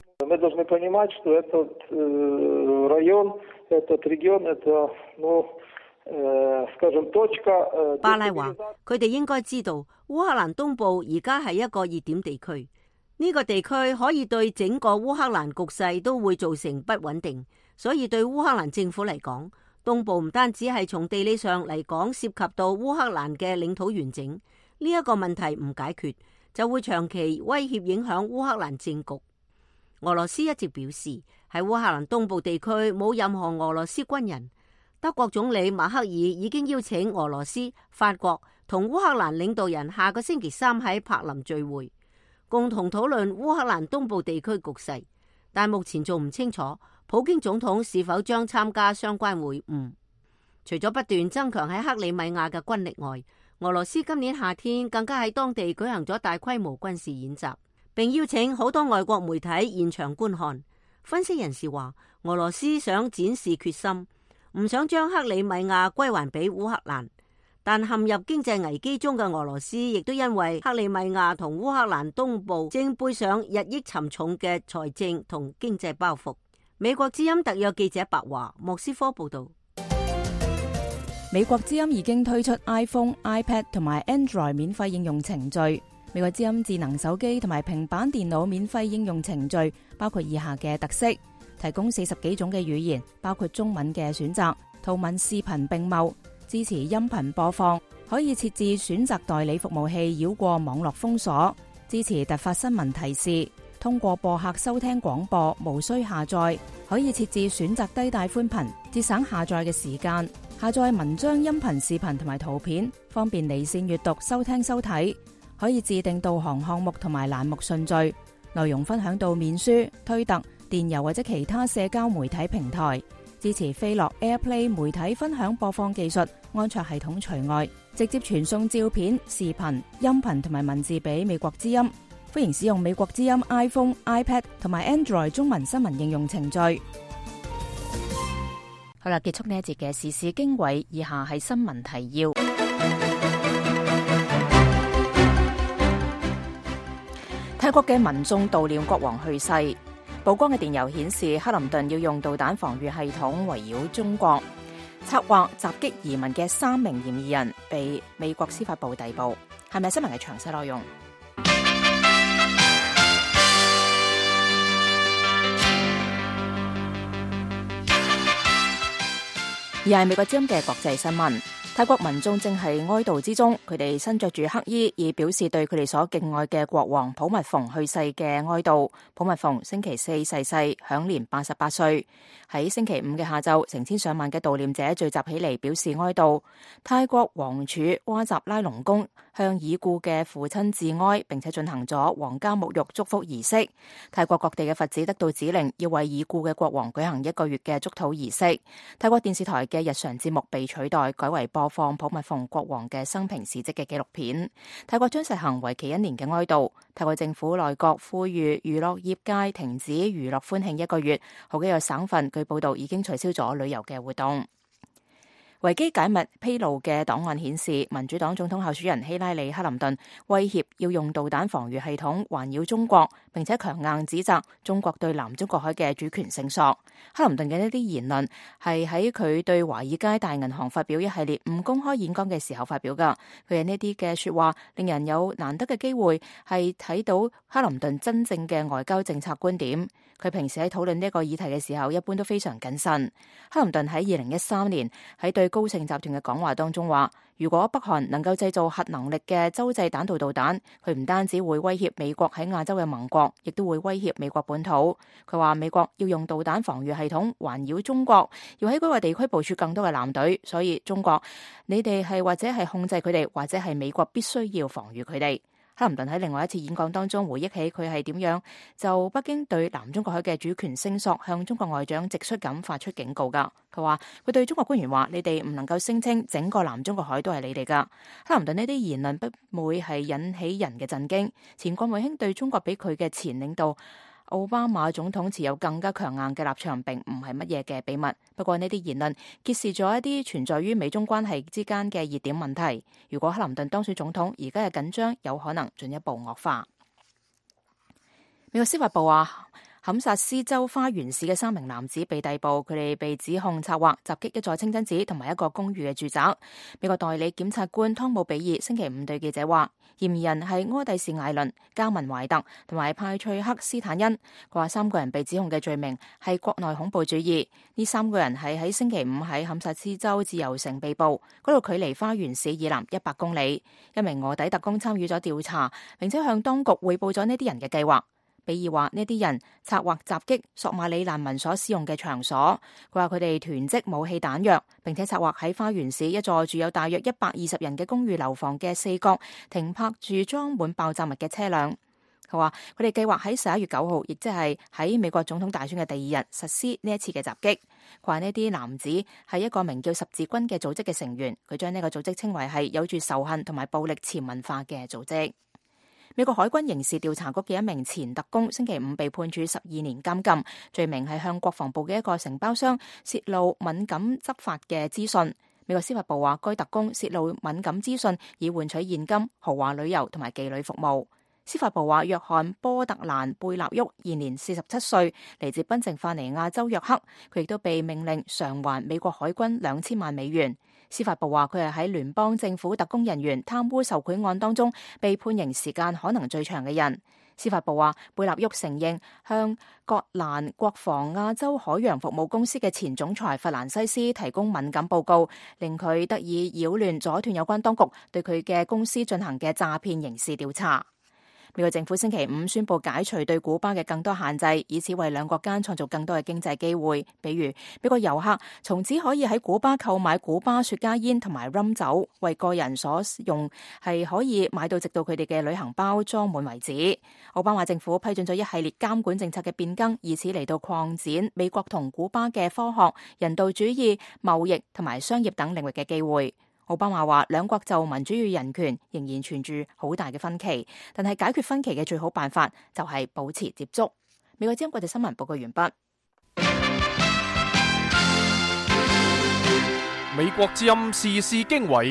巴拉話，佢哋應該知道烏克蘭東部而家係一個熱點地區，呢個地區可以對整個烏克蘭局勢都會造成不穩定，所以對烏克蘭政府嚟講，東部唔單止係從地理上嚟講涉及到烏克蘭嘅領土完整，呢一個問題唔解決，就會長期威脅影響烏克蘭政局。俄羅斯一直表示喺烏克蘭東部地區冇任何俄羅斯軍人。德國總理默克爾已經邀請俄羅斯、法國同烏克蘭領導人下個星期3喺柏林聚會，共同討論烏克蘭東部地區局勢，但目前仲唔清楚普京總統是否將參加相關會晤。除咗不斷增強喺克里米亞嘅軍力外，俄羅斯今年夏天更加喺當地舉行咗大規模軍事演習，並邀請好多外國媒體現場觀看。分析人士話，俄羅斯想展示決心，唔想將克里米亞歸還俾烏克蘭， 但陷入經濟危機中嘅俄羅斯，亦都因為克里米亞同烏克蘭東部正背上日益沉重嘅財政同經濟包袱。美國之音特約記者白華莫斯科報道。 美國之音已經推出 iPhone、iPad 同埋 Android 免費應用程序。美國之音智能手機同埋平板電腦免費應用程序包括以下嘅特色：提供40幾種嘅語言，包括中文嘅選擇，圖文視頻並茂，支持音頻播放，可以設置選擇代理服務器繞過網絡封鎖，支持突發新聞提示，通過播客收聽廣播，無需下載，可以設置選擇低帶寬頻，節省下載嘅時間，下載文章、音頻、視頻同埋圖片，方便離線閱讀、收聽收睇，可以自定導航項目同埋欄目順序，內容分享到面書、推特、電郵或者其他社交媒體平台，支持飛樂 AirPlay 媒體分享播放技術，安卓系統除外，直接傳送照片、視頻、音頻同埋文字俾美國之音。歡迎使用美國之音 iPhone、iPad 同埋 Android 中文新聞應用程序。好啦，結束呢一節嘅時事經緯，以下係新聞提要。泰國嘅民眾悼念國王去世，曝光嘅電郵顯示克林頓要用導彈防禦系統圍繞中國，策劃襲擊移民嘅3名嫌疑人被美國司法部逮捕。係咪新聞嘅詳細內容？而係美國之音嘅國際新聞。泰國民眾正係哀悼之中，佢哋身着住黑衣，以表示對佢哋所敬愛嘅國王普密蓬去世嘅哀悼。普密蓬星期4逝世，享年88歲。喺星期5嘅下晝，成千上萬嘅悼念者聚集起嚟表示哀悼。泰國王儲哇集拉隆功向已故嘅父親致哀，並且進行咗皇家沐浴祝福儀式。泰國各地嘅佛寺得到指令，要為已故嘅國王舉行1個月嘅祝禱儀式。泰國電視台嘅日常節目被取代，改為播放普密蓬國王嘅生平事蹟嘅紀錄片。泰國將實行為期1年嘅哀悼。泰國政府內閣呼籲娛樂業界停止娛樂歡慶1個月。好幾個省份據報道已經取消咗旅遊嘅活動。維基解密披露嘅檔案顯示，民主黨總統候選人希拉里·克林頓威脅要用導彈防禦系統環繞中國，並且強硬指責中國對南中國海嘅主權聲索。克林頓嘅呢啲言論係喺佢對華爾街大銀行發表一系列唔公開演講嘅時候發表㗎。佢嘅呢啲嘅說話令人有難得嘅機會係睇到克林頓真正嘅外交政策觀點。佢平時喺討論呢個議題嘅時候，一般都非常謹慎。克林頓喺2013年喺對高盛集團嘅講話當中話，如果北韓能夠製造核能力嘅洲際彈道導彈，佢唔單止會威脅美國喺亞洲嘅盟國，亦都會威脅美國本土。佢話美國要用導彈防禦系統環繞中國，要喺嗰個地區部署更多嘅艦隊，所以中國你哋係或者係控制佢哋，或者係美國必須要防禦佢哋。克林頓喺另外一次演講當中回憶起佢係點樣就北京對南中國海嘅主權聲索向中國外長直率咁發出警告㗎。佢話佢對中國官員話：你哋唔能夠聲稱整個南中國海都係你哋㗎。克林頓呢啲言論不會係引起人嘅震驚。前國務卿對中國比佢嘅前領導奧巴馬總統持有更加強硬嘅立場，並唔係乜嘢嘅秘密。不過呢啲言論揭示咗一啲存在於美中關係之間嘅熱點問題。如果克林頓當選總統，而家嘅緊張有可能進一步惡化。美國司法部話，堪薩斯州花園市嘅3名男子被逮捕，佢哋被指控策劃襲擊一座清真寺同埋一個公寓嘅住宅。美國代理檢察官湯姆比爾星期5對記者話，嫌疑人係柯蒂士艾倫、加文懷特同埋派翠克斯坦恩。佢話3個人被指控嘅罪名係國內恐怖主義。呢3個人係喺星期5喺堪薩斯州自由城被捕，嗰度距離花園市以南100公里。一名臥底特工參與咗調查，並且向當局匯報咗呢啲人嘅計劃。比爾話呢啲人策劃襲擊索馬里難民所使用嘅場所。佢話佢哋囤積武器彈藥，並且策劃喺花園市一座住有大約120人嘅公寓樓房嘅4角停泊住裝滿爆炸物嘅車輛。佢話佢哋計劃喺11月9號，亦即係喺美國總統大選嘅第2日實施呢一次嘅襲擊。佢話呢啲男子係一個名叫十字軍嘅組織嘅成員，佢將呢個組織稱為係有住仇恨同埋暴力潛文化嘅組織。美國海軍刑事調查局嘅一名前特工星期5被判處12年監禁，罪名係向國防部嘅一個承包商泄露敏感執法嘅資訊。 美國司法部話，該特工泄露敏感資訊以換取現金、豪華旅遊同埋妓女服務。司法部話，約翰波特蘭貝納沃現年47歲，嚟自賓夕法尼亞州約克，佢亦都被命令償還美國海軍2000萬美元。司法部話，佢係喺聯邦政府特工人員貪污受賄案當中被判刑時間可能最長嘅人。司法部話，貝納沃承認向葛蘭國防亞洲海洋服務公司嘅前總裁弗蘭西斯提供敏感報告，令佢得以擾亂阻斷有關當局對佢嘅公司進行嘅詐騙刑事調查。美國政府星期五宣布解除對古巴嘅更多限制，以此為兩國間創造更多嘅經濟機會。比如，美國遊客從此可以喺古巴購買古巴雪茄煙同埋 rum 酒，為個人所用係可以買到直到佢哋嘅旅行包裝滿為止。奧巴馬政府批准咗一系列監管政策嘅變更，以此嚟到擴展美國同古巴嘅科學、人道主義、貿易同埋商業等領域嘅機會。奧巴馬話，兩國就民主與人權仍然存住好大嘅分歧，但係解決分歧嘅最好辦法就係保持接觸。美國之音國際新聞報告完畢。 美國之音時事經緯，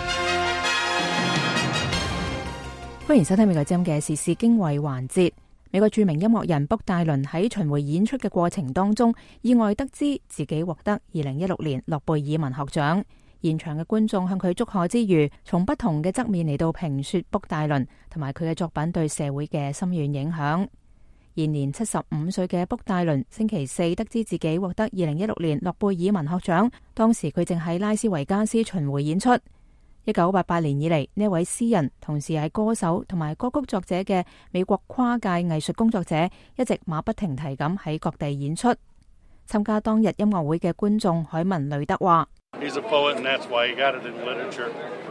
歡迎收聽美國之音嘅時事經緯環節。美國著名音樂人卜戴倫喺巡迴演出嘅過程當中，意外得知自己獲得2016年諾貝爾文學獎。現場嘅觀眾向佢祝賀之餘，從不同嘅側面嚟到評說卜戴倫同埋佢嘅作品對社會嘅深遠影響。現年75歲嘅卜戴倫星期四得知自己獲得2016年諾貝爾文學獎，當時佢正喺拉斯維加斯巡迴演出。1988年以嚟，呢位詩人同時係歌手同埋歌曲作者嘅美國跨界藝術工作者，一直馬不停蹄咁喺各地演出。參加當日音樂會嘅觀眾海文雷德話 ：He's a poet, and that's why he got it in literature.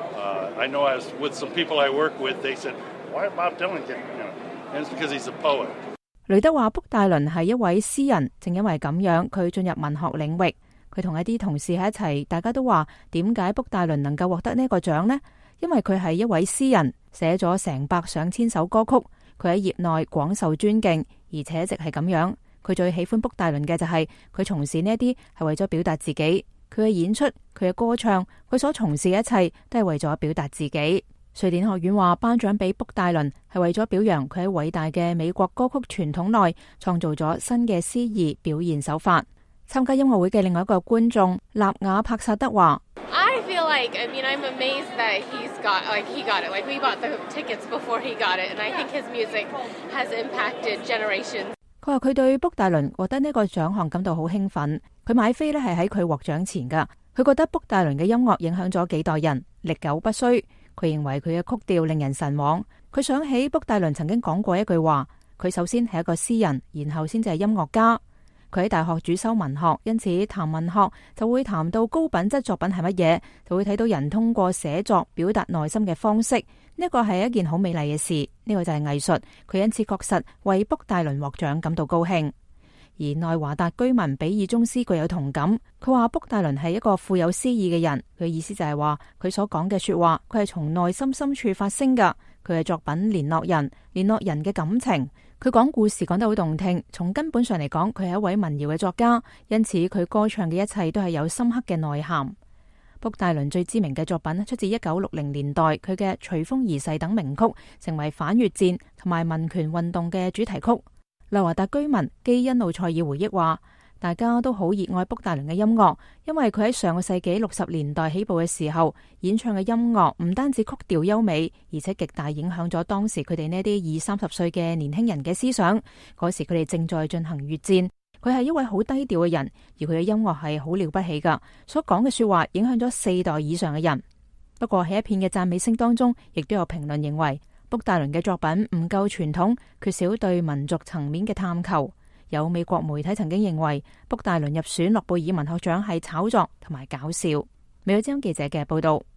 I know I was with some people I work with. They said, "Why Bob Dylan get?" And it's because he's a poet. 雷德話：卜戴倫係一位詩人，正因為咁樣，佢進入文學領域。佢同一啲同事喺一齊，大家都話：點解卜戴倫能夠獲得呢個獎呢？因為佢係一位詩人，寫咗成百上千首歌曲，佢喺業內廣受尊敬，而且一直係咁樣。佢最喜歡卜戴倫嘅就係佢從事呢一啲係為咗表達自己。佢嘅演出，佢嘅歌唱，佢所從事嘅一切都係為咗表達自己。瑞典學院話，頒獎俾卜戴倫係為咗表揚佢喺偉大嘅美國歌曲傳統內創造咗新嘅詩意表現手法。參加音樂會嘅另外一個觀眾納瓦帕薩德話 ：I feel I'm amazed that he got it. Like we bought the tickets before he got it, and I think his music has impacted generations. 佢話佢對卜戴倫獲得呢個獎項感到好興奮。佢買飛呢係喺佢獲獎前噶。佢覺得卜戴倫嘅音樂影響咗幾代人，歷久不衰。佢認為佢嘅曲調令人神往。佢想起卜戴倫曾經講過一句話：佢首先係一個詩人，然後先至係音樂家。佢喺大學主修文學，因此談文學就會談到高品質作品係乜嘢，就會睇到人通過寫作表達內心嘅方式。呢個係一件好美麗嘅事，呢個就係藝術。佢因此確實為卜戴倫獲獎感到高興。而內華達居民比爾宗斯具有同感，佢話卜戴倫係一個富有詩意嘅人。佢意思就係話佢所講嘅說話，佢係從內心深處發聲噶。佢嘅作品聯絡人嘅感情。佢講故事講得好動聽，從根本上嚟講，佢係一位民謠嘅作家，因此佢歌唱嘅一切都係有深刻嘅內涵。卜戴倫最知名嘅作品出自1960年代，佢嘅《隨風而逝》等名曲，成為反越戰同埋民權運動嘅主題曲。內華達居民基恩路塞爾回憶話：大家都好熱愛卜戴倫嘅音樂，因為佢喺上個世紀60年代起步嘅時候，演唱嘅音樂唔單止曲調優美，而且極大影響咗當時佢哋呢啲20-30歲嘅年輕人嘅思想。嗰時佢哋正在進行越戰，佢係一位好低調嘅人，而佢嘅音樂係好了不起噶，所講嘅說話影響咗4代以上嘅人。不過喺一片嘅讚美聲當中，亦都有評論認為卜戴倫嘅作品唔夠傳統，缺少對民族層面嘅探求。有美國媒體曾經認為卜戴倫入選諾貝爾文學獎係炒作同埋搞笑。美國之音記者嘅報道。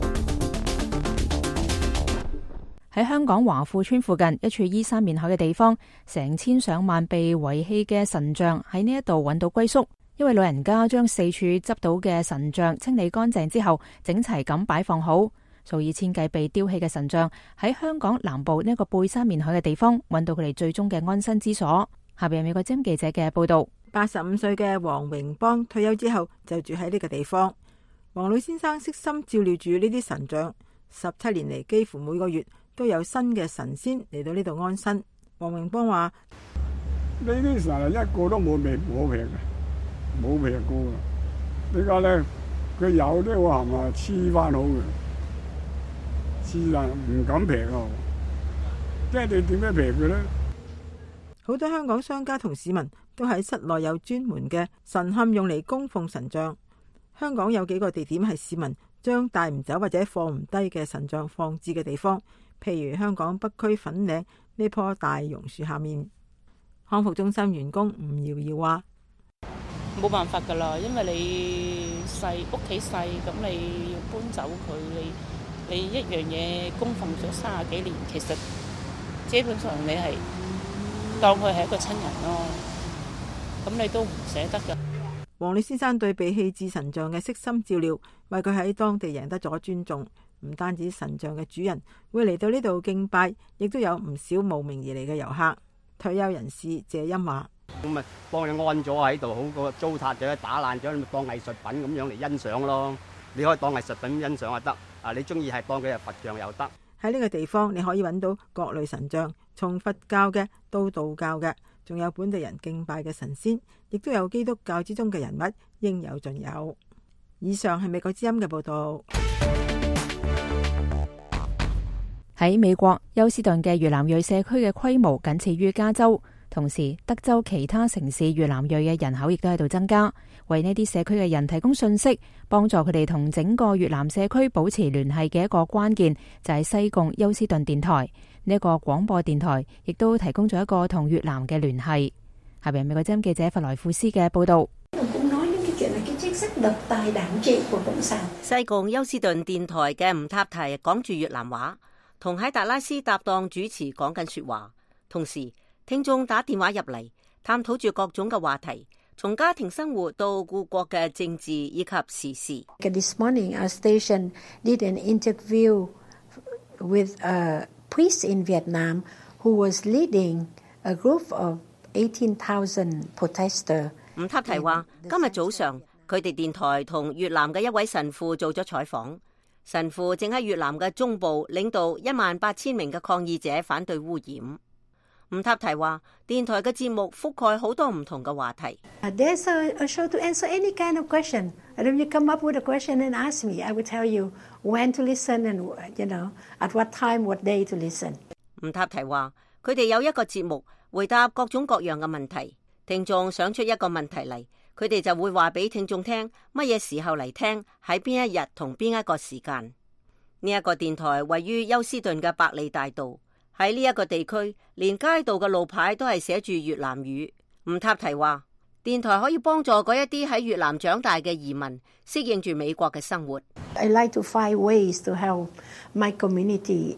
喺香港華富村附近一處依山面海嘅地方，成千上萬被遺棄嘅神像喺呢一度揾到歸宿。一位老人家將四處執到嘅神像清理乾淨之後，整齊咁擺放好。數以千計被丟棄嘅神像喺香港南部呢一個背山面海嘅地方揾到佢哋最終嘅安身之所。下邊係美國之音記者嘅報道。 85歲嘅黃榮邦退休之後就住喺呢個地方。 黃老先生悉心照料住呢啲神像，17年嚟幾乎每個月都有新嘅神仙嚟到呢度安身。黃榮邦話： 呢啲神係一個都冇劈嘅，冇劈過嘅。點解咧？佢有啲我係咪黐翻好嘅？黐啦，唔敢劈啊！即係你點樣劈佢咧？ 好多香港商家同市民都喺室內有專門嘅神龕用嚟供奉神像。香港有幾個地點係市民將帶唔走或者放唔低嘅神像放置嘅地方，譬如香港北區粉嶺呢棵大榕樹下面。康復中心員工吳瑤瑤話： 冇辦法噶啦，因為你細屋企細，咁你要搬走佢，你一樣嘢供奉咗30幾年，其實基本上你係當佢係一個親人咯，咁你都唔捨得噶。 黃李先生對被棄置神像嘅悉心照料，為佢喺當地贏得咗尊重。唔單止神像嘅主人會嚟到呢度敬拜，亦都有唔少慕名而嚟嘅遊客。退休人士謝欣話： 咁咪幫你安咗喺度，好過糟蹋咗、打爛咗，你咪當藝術品咁樣嚟欣賞咯。你可以當藝術品欣賞又得，你中意係當佢係佛像又得。 喺呢個地方，你可以揾到各類神像，從佛教嘅到道教嘅，仲有本地人敬拜嘅神仙，亦都有基督教之中嘅人物，應有盡有。以上係美國之音嘅報道。 喺美國休斯頓嘅越南裔社區嘅規模僅次於加州，同時德州其他城市越南裔嘅人口亦都喺度增加。為呢啲社區嘅人提供信息，幫助佢哋同整個越南社區保持聯繫嘅一個關鍵就係西貢休斯頓電台。呢一個廣播電台亦都提供咗一個同越南嘅聯繫。下邊美國之音記者弗萊庫斯嘅報道。 西貢休斯頓電台嘅吳塔提講住越南話，同喺達拉斯搭檔主持講緊說話，同時聽眾打電話入嚟，探討住各種嘅話題，從家庭生活到故國嘅政治以及時事。 This morning, our station did an interview with a priest in Vietnam who was leading a group of 18,000 protesters. 吳塔提話：今日早上佢哋電台同越南嘅一位神父做咗採訪。神父正喺越南嘅中部領導18000名嘅抗議者反對污染。吳塔提話：電台嘅節目覆蓋好多唔同嘅話題。 There's a show to answer any kind of question. And if you come up with a question and ask me, I will tell you when to listen and at what time, what day to listen. 吳塔提話：佢哋有一個節目回答各種各樣嘅問題，聽眾想出一個問題嚟，佢哋就會話俾聽眾聽乜嘢時候嚟聽，喺邊一日同邊一個時間。呢一個電台位於休斯頓嘅百利大道。喺呢一個地區，連街道嘅路牌都係寫住越南語。吳塔提話：電台可以幫助嗰一啲喺越南長大嘅移民適應住美國嘅生活。 I like to find ways to help my community,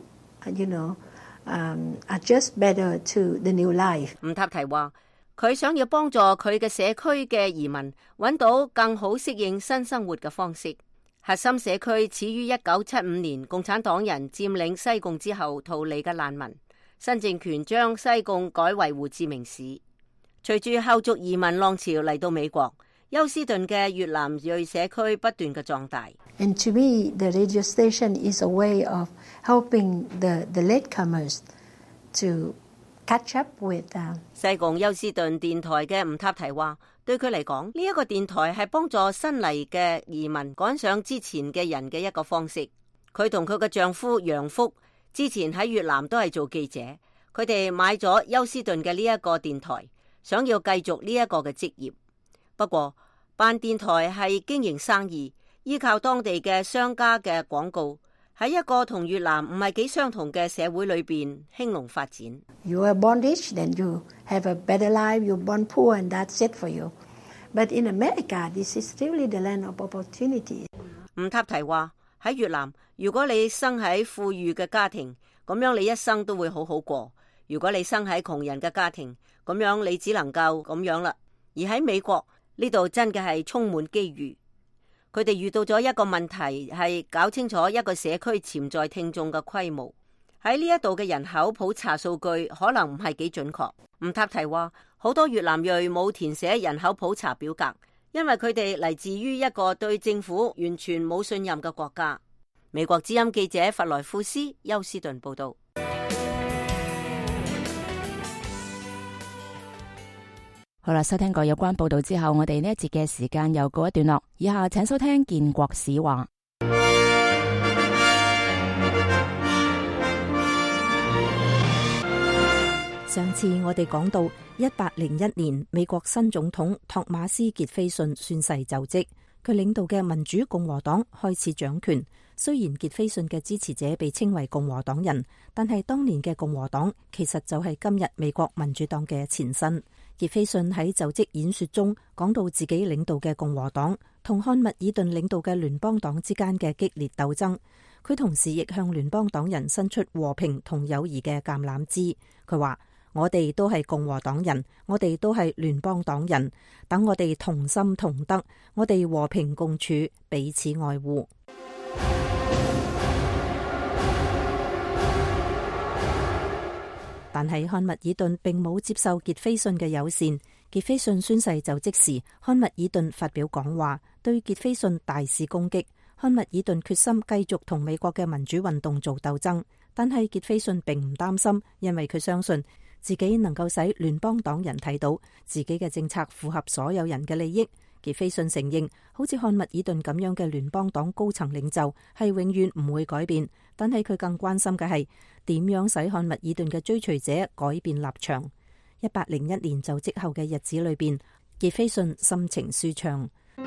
adjust better to the new life. 吳塔提話：佢想要幫助佢嘅社區嘅移民揾到更好適應新生活嘅方式。核心社區始於1975年共產黨人佔領西貢之後逃離嘅難民，新政權將西貢改為胡志明市。隨住後續移民浪潮嚟到美國，休斯頓嘅越南裔社區不斷嘅壯大。 And to me, the radio station is a way of helping the latecomers to catch up with them. 西貢休斯頓電台嘅吳塔提話：對佢嚟講，呢一個電台係幫助新嚟嘅移民趕上之前嘅人嘅一個方式。佢同佢嘅丈夫楊福之前喺越南都係做記者，佢哋買咗休斯頓嘅呢一個電台，想要繼續呢一個嘅職業。不過辦電台係經營生意，依靠當地嘅商家嘅廣告，喺一個同越南唔係幾相同嘅社會裏邊興隆發展。 You are born rich, then you have a better life. You born poor, and that's it for you. But in America, this is really the land of opportunity. 吳塔提話：喺越南，如果你生喺富裕嘅家庭，咁樣你一生都會好好過；如果你生喺窮人嘅家庭，咁樣你只能夠咁樣啦。而喺美國呢度真嘅係充滿機遇。佢哋遇到咗一個問題，係搞清楚一個社區潛在聽眾嘅規模。喺呢一度嘅人口普查數據可能唔係幾準確。吳塔提話：好多越南裔冇填寫人口普查表格， 因為佢哋嚟自於一個對政府完全冇信任嘅國家。美國之音記者弗萊庫斯休斯頓報道。 好啦，收聽過有關報道之後，我哋呢一節嘅時間又告一段落。以下請收聽建國史話。 上次我哋講到1801年，美國新總統托馬斯傑斐遜宣誓就職，佢領導嘅民主共和黨開始掌權。雖然傑斐遜嘅支持者被稱為共和黨人，但係當年嘅共和黨其實就係今日美國民主黨嘅前身。傑斐遜喺就職演說中講到自己領導嘅共和黨同漢密爾頓領導嘅聯邦黨之間嘅激烈鬥爭，佢同時亦向聯邦黨人伸出和平同友誼嘅橄欖枝。佢話：我哋都係共和黨人，我哋都係聯邦黨人，等我哋同心同德，我哋和平共處，彼此愛護。但係漢密爾頓並冇接受傑斐遜嘅友善。傑斐遜宣誓就職時，漢密爾頓發表講話，對傑斐遜大肆攻擊。漢密爾頓決心繼續同美國嘅民主運動做鬥爭，但係傑斐遜並唔擔心，因為佢相信自己能夠使聯邦黨人睇到自己嘅政策符合所有人嘅利益。傑斐遜承認，好似漢密爾頓咁樣嘅聯邦黨高層領袖係永遠唔會改變，但係佢更關心嘅係點樣使漢密爾頓嘅追隨者改變立場。1801年就職後嘅日子裏邊，傑斐遜心情舒暢。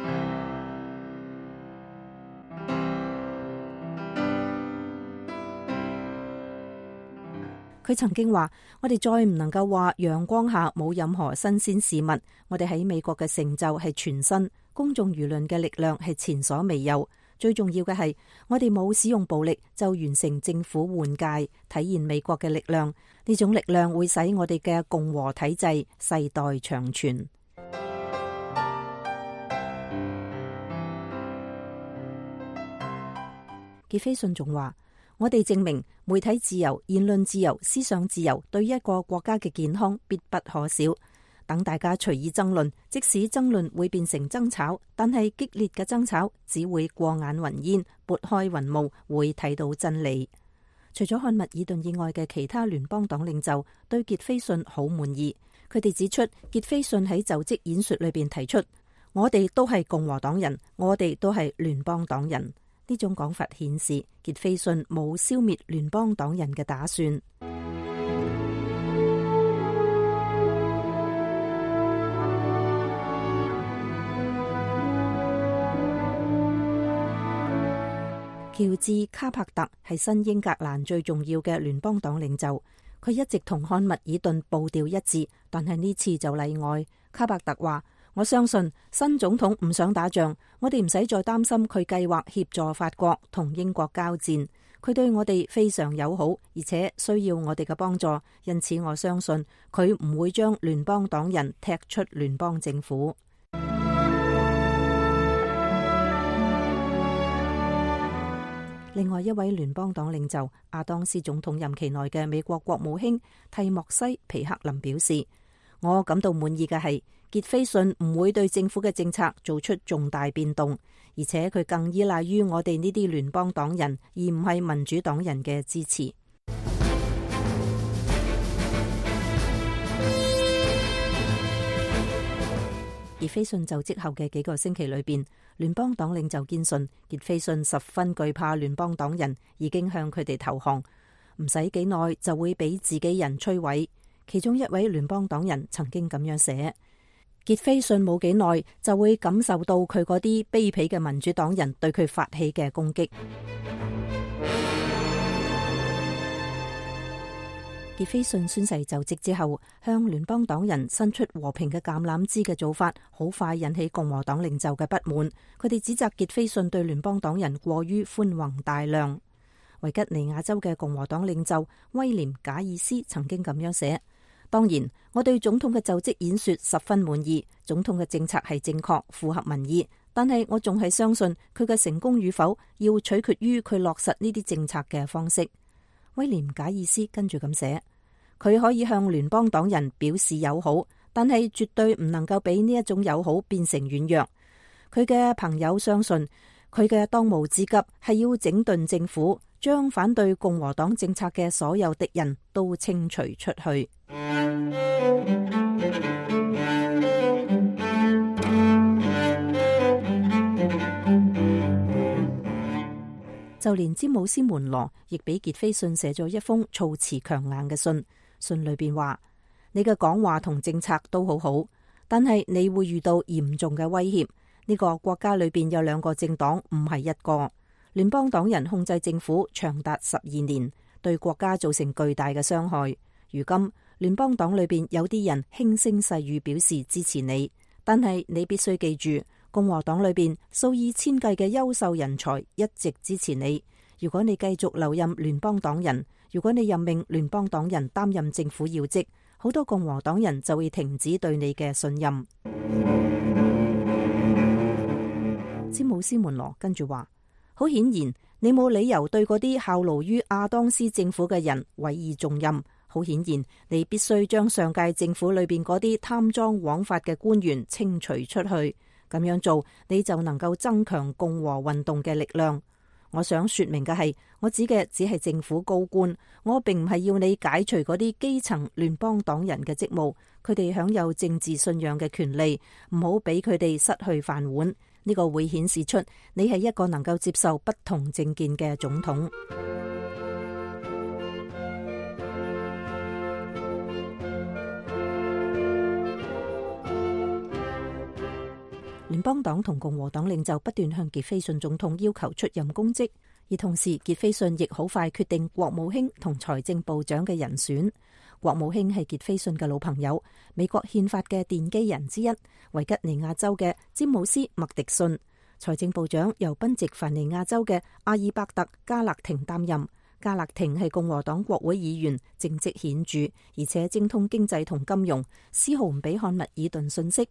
佢曾經話：我哋再唔能夠話陽光下冇任何新鮮事物。我哋喺美國嘅成就係全新，公眾輿論嘅力量係前所未有。最重要嘅係，我哋冇使用暴力就完成政府換屆，體現美國嘅力量。呢種力量會使我哋嘅共和體制世代長存。傑斐遜仲話：我哋證明媒體自由、言論自由、思想自由對一個國家嘅健康必不可少。等大家隨意爭論，即使爭論會變成爭吵，但係激烈嘅爭吵只會過眼雲煙，撥開雲霧，會睇到真理。除咗漢密爾頓以外嘅其他聯邦黨領袖對傑斐遜好滿意，佢哋指出傑斐遜喺就職演說裏邊提出：我哋都係共和黨人，我哋都係聯邦黨人。呢種講法顯示傑斐遜冇消滅聯邦黨人嘅打算。喬治卡柏特係新英格蘭最重要嘅聯邦黨領袖，佢一直同漢密爾頓步調一致，但係呢次就例外。卡柏特話：我相信新總統唔想打仗，我哋唔使再擔心佢計劃協助法國同英國交戰。佢對我哋非常友好，而且需要我哋嘅幫助，因此我相信佢唔會將聯邦黨人踢出聯邦政府。另外一位聯邦黨領袖亞當斯總統任期內嘅美國國務卿蒂莫西皮克林表示：我感到滿意嘅係傑斐遜唔會對政府嘅政策做出重大變動，而且佢更依賴於我哋呢啲聯邦黨人，而唔係民主黨人嘅支持。傑斐遜就職後嘅幾個星期裏邊，聯邦黨領袖堅信傑斐遜十分懼怕聯邦黨人，已經向佢哋投降，唔使幾耐就會俾自己人摧毀。其中一位聯邦黨人曾經咁樣寫：傑斐遜冇幾耐就會感受到佢嗰啲卑鄙嘅民主黨人對佢發起嘅攻擊。傑斐遜宣誓就職之後，向聯邦黨人伸出和平嘅橄欖枝嘅做法，好快引起共和黨領袖嘅不滿。佢哋指責傑斐遜對聯邦黨人過於寬宏大量。維吉尼亞州嘅共和黨領袖威廉·賈爾斯曾經咁樣寫：當然，我對總統嘅就職演說十分滿意，總統嘅政策係正確，符合民意。但係我仲係相信佢嘅成功與否，要取決於佢落實呢啲政策嘅方式。威廉·賈爾斯跟住咁寫：佢可以向聯邦黨人表示友好，但係絕對唔能夠俾呢一種友好變成軟弱。 佢嘅朋友相信佢嘅當務之急係要整頓政府，將反對共和黨政策嘅所有敵人都清除出去。就連詹姆斯門羅亦俾傑斐遜寫咗一封措辭強硬嘅信，信裏邊話：你嘅講話同政策都好好，但係你會遇到嚴重嘅威脅。呢個國家裏邊有兩個政黨，唔係一個。聯邦黨人控制政府長達12年，對國家造成巨大嘅傷害。如今聯邦黨裏邊有啲人輕聲細語表示支持你，但係你必須記住，共和黨裏邊數以千計嘅優秀人才一直支持你。如果你繼續留任聯邦黨人，如果你任命聯邦黨人擔任政府要職，好多共和黨人就會停止對你嘅信任。詹姆斯門羅跟住話：好顯然，你冇理由對嗰啲效勞於亞當斯政府嘅人委以重任。好顯然，你必須將上屆政府裏邊嗰啲貪贓枉法嘅官員清除出去。咁樣做，你就能夠增強共和運動嘅力量。我想說明嘅係，我指嘅只係政府高官，我並唔係要你解除嗰啲基層聯邦黨人嘅職務，佢哋享有政治信仰嘅權利，唔好俾佢哋失去飯碗。呢個會顯示出你係一個能夠接受不同政見嘅總統。聯邦黨同共和黨領袖不斷向傑斐遜總統要求出任公職，而同時傑斐遜亦好快決定國務卿同財政部長嘅人選。國務卿係傑斐遜嘅老朋友，美國憲法嘅奠基人之一，維吉尼亞州嘅詹姆斯麥迪遜。財政部長由賓夕凡尼亞州嘅阿爾伯特加勒廷擔任。加勒廷係共和黨國會議員，政績顯著，而且精通經濟同金融，絲毫唔俾漢密爾頓遜色。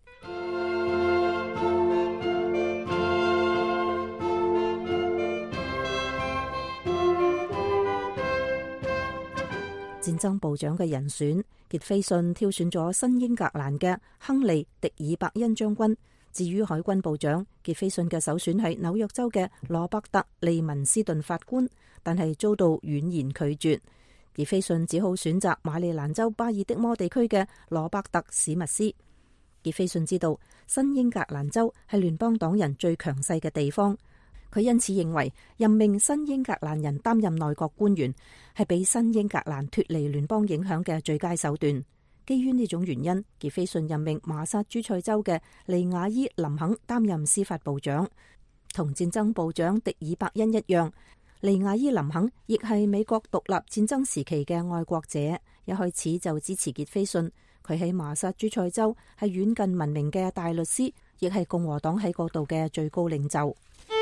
戰爭部長嘅人選，傑斐遜挑選咗新英格蘭嘅亨利·迪爾伯恩將軍。至於海軍部長，傑斐遜嘅首選係紐約州嘅羅伯特·利文斯頓法官，但係遭到婉言拒絕。傑斐遜只好選擇馬里蘭州巴爾的摩地區嘅羅伯特·史密斯。傑斐遜知道新英格蘭州係聯邦黨人最強勢嘅地方。佢因此認為任命新英格蘭人擔任內閣官員係俾新英格蘭脫離聯邦影響嘅最佳手段。基於呢種原因，傑斐遜任命馬薩諸塞州嘅利亞伊林肯擔任司法部長。同戰爭部長迪爾伯恩一樣，利亞伊林肯亦係美國獨立戰爭時期嘅愛國者，一開始就支持傑斐遜。佢喺馬薩諸塞州係遠近聞名嘅大律師，亦係共和黨喺嗰度嘅最高領袖。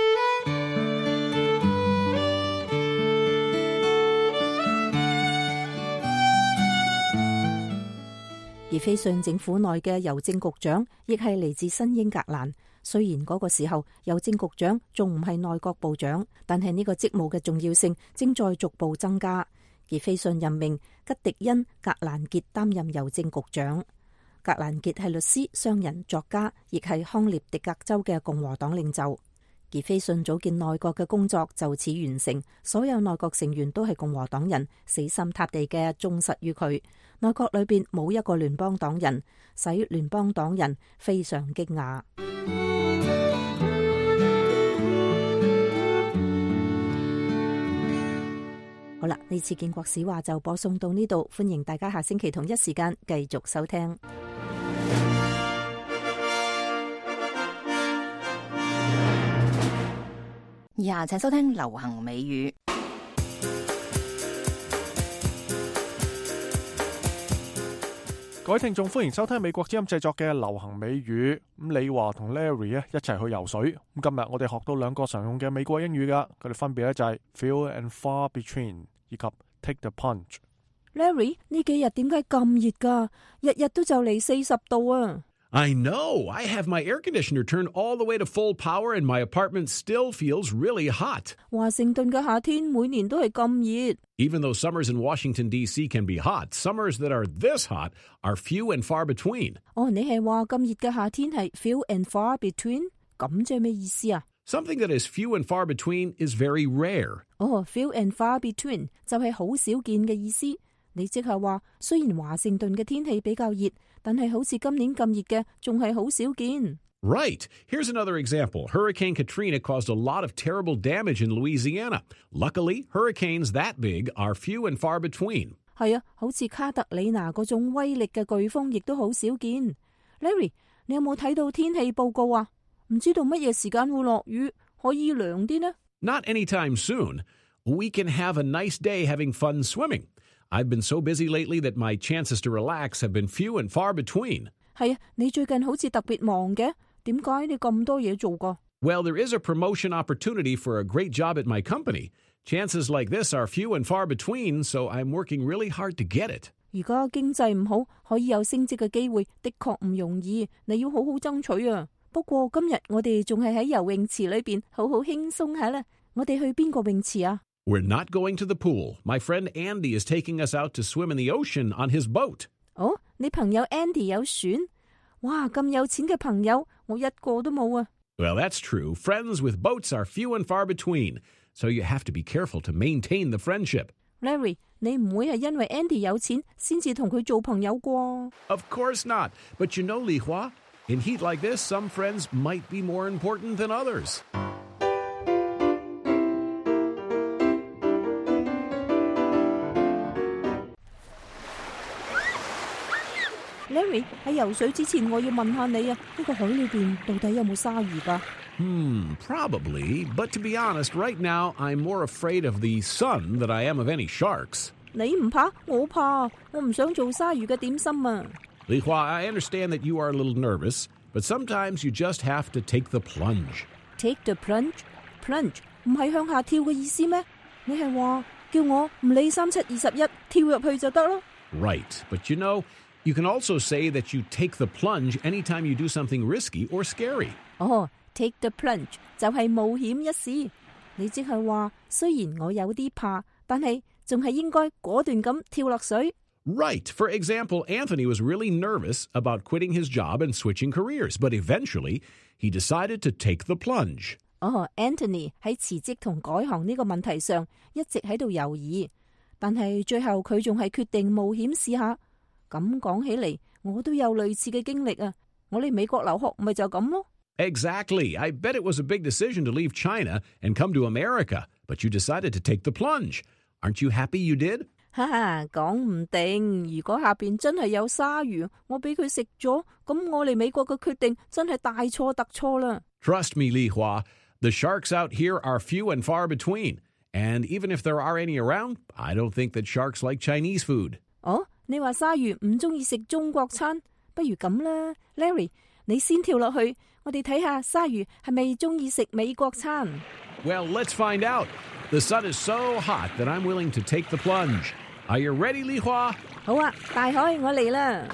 傑斐遜政府內嘅郵政局長亦係嚟自新英格蘭。雖然嗰個時候郵政局長仲唔係內閣部長，但係呢個職務嘅重要性正在逐步增加。傑斐遜任命吉迪恩·格蘭傑擔任郵政局長。格蘭傑係律師、商人、作家，亦係康涅狄格州嘅共和黨領袖。傑斐遜組建內閣嘅工作就此完成，所有內閣成員都係共和黨人，死心塌地嘅忠實於佢。內閣裏邊冇一個聯邦黨人，使聯邦黨人非常驚訝。好啦，呢次建國史話就播送到呢度，歡迎大家下星期同一時間繼續收聽。 以下請收聽流行美語。 各位聽眾，歡迎收聽美國之音製作嘅流行美語。咁李華同 Larry 一齊去游水。咁今日我哋學到兩個常用嘅美國英語噶，佢哋分別咧就係 few and far between 以及 take the plunge。 Larry， 呢幾日點解咁熱噶？日日都就嚟40度啊！ I know. I have my air conditioner turned all the way to full power and my apartment still feels really hot. 華盛頓嘅夏天每年都係咁熱。 Even though summers in Washington, D.C. can be hot, summers that are this hot are few and far between. 哦，你係話咁熱嘅夏天係 few and far between？ 咁即係咩意思啊？ Something that is few and far between is very rare. few and far between 就係好少見嘅意思。你即係話，雖然華盛頓嘅天氣比較熱，但係好似今年咁熱嘅，仲係好少見。 Right. Here's another example. Hurricane Katrina caused a lot of terrible damage in Louisiana. Luckily, hurricanes that big are few and far between. 係啊，好似卡特里娜嗰種威力嘅颶風，亦都好少見。Larry， 你有冇睇到天氣報告啊？唔知道乜嘢時間會落雨，可以涼啲呢？ Not anytime soon. We can have a nice day having fun swimming. I've been so busy lately that my chances to relax have been few and far between. 係啊，你最近好似特別忙嘅，點解你咁多嘢做㗎？ Well, there is a promotion opportunity for a great job at my company. Chances like this are few and far between, so I'm working really hard to get it. 而家經濟唔好，可以有升職嘅機會，的確唔容易，你要好好爭取啊！不過今日我哋仲係喺游泳池裏邊，好好輕鬆下啦。我哋去邊個泳池啊？ We're not going to the pool. My friend Andy is taking us out to swim in the ocean on his boat. 哦，你朋友 Andy 有船？哇，咁有錢嘅朋友，我一個都冇啊！ Well, that's true. Friends with boats are few and far between, so you have to be careful to maintain the friendship. Larry， 你唔會係因為 Andy 有錢先至同佢做朋友啩？ Of course not. But you know, Li Hua, in heat like this, some friends might be more important than others. Larry， 喺游水之前，我要問下你啊，呢個海裏邊到底有冇鯊魚㗎？ Probably. But to be honest, right now, I'm more afraid of the sun than I am of any sharks. 你唔怕，我怕，我唔想做鯊魚嘅點心啊。 Li Hua, I understand that you are a little nervous, but sometimes you just have to take the plunge. Take the plunge? Plunge 唔係向下跳嘅意思咩？你係話叫我唔理3721跳入去就得咯？ Right. But you know, you can also say that you take the plunge anytime you do something risky or scary. Take the plunge 就係冒險一試。你即係話，雖然我有啲怕，但係仲係應該果斷咁跳落水。 Right. For example, Anthony was really nervous about quitting his job and switching careers, but eventually he decided to take the plunge. Anthony 喺辭職同改行呢個問題上一直喺度猶豫，但係最後佢仲係決定冒險試下。咁講起嚟，我都有類似嘅經歷啊！我嚟美國留學咪就咁咯。 Exactly. I bet it was a big decision to leave China and come to America, but you decided to take the plunge. Aren't you happy you did? 哈哈，講唔定，如果下邊真係有鯊魚，我俾佢食咗，咁我嚟美國嘅決定真係大錯特錯啦。 Trust me, Li Hua, the sharks out here are few and far between. And even if there are any around, I don't think that sharks like Chinese food. 你話鯊魚唔中意食中國餐，不如咁啦 ，Larry， 你先跳落去，我哋睇下鯊魚係咪中意食美國餐。 Well, let's find out. The sun is so hot that I'm willing to take the plunge. Are you ready, Li Hua? 好啊，大海，我嚟啦！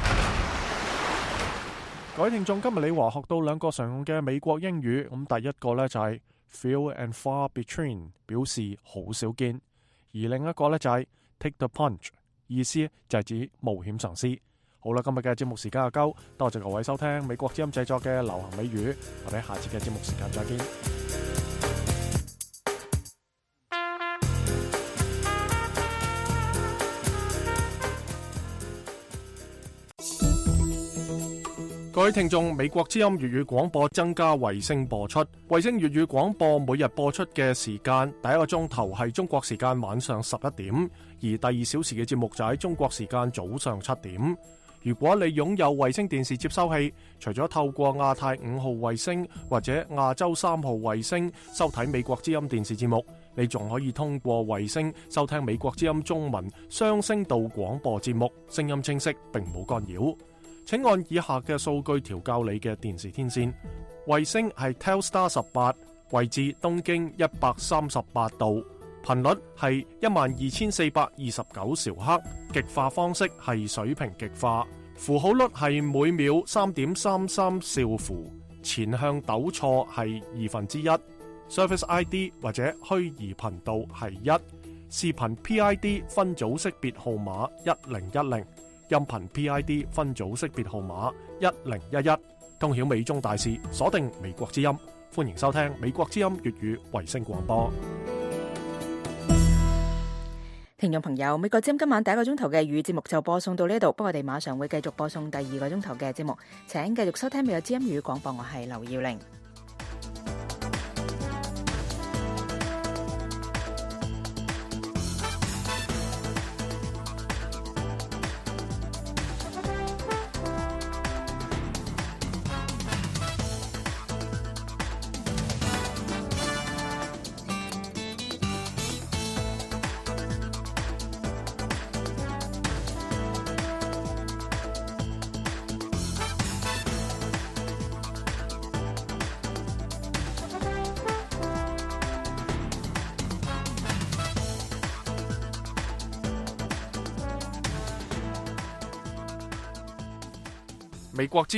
各位聽眾，今日李華學到兩個常用嘅美國英語，咁第一個呢就係 few and far between， 表示好少見；而另一個呢就係 take the plunge， 意思就係指冒險嘗試。好啦，今日嘅節目時間就夠，多謝各位收聽美國之音製作嘅流行美語，我哋下次嘅節目時間再見。各位聽眾，美國之音粵語廣播增加衛星播出。衛星粵語廣播每日播出嘅時間，第一個鐘頭係中國時間晚上11點，而第二小時嘅節目就喺中國時間早上7點。如果你擁有衛星電視接收器，除咗透過亞太5號衛星或者亞洲3號衛星收睇美國之音電視節目，你仲可以通過衛星收聽美國之音中文雙聲道廣播節目，聲音清晰並冇干擾。請按以下嘅數據調校你嘅電視天線。衛星係 Telstar 18，位置東經138度，頻率係12429兆赫，極化方式係水平極化，符號率係每秒 3.33 兆符，前向抖錯係1/2， Service ID 或者虛擬頻道係1，視頻 PID 分組識別號碼1010，音頻 PID 分組識別號碼1011。 通曉美中大事，鎖定美國之音。歡迎收聽美國之音粵語衛星廣播。 聽眾朋友，美國之音今晚第一個鐘頭嘅粵語節目就播送到呢度，不過我哋馬上會繼續播送第二個鐘頭嘅節目，請繼續收聽美國之音粵語廣播，我係劉耀玲。 美國之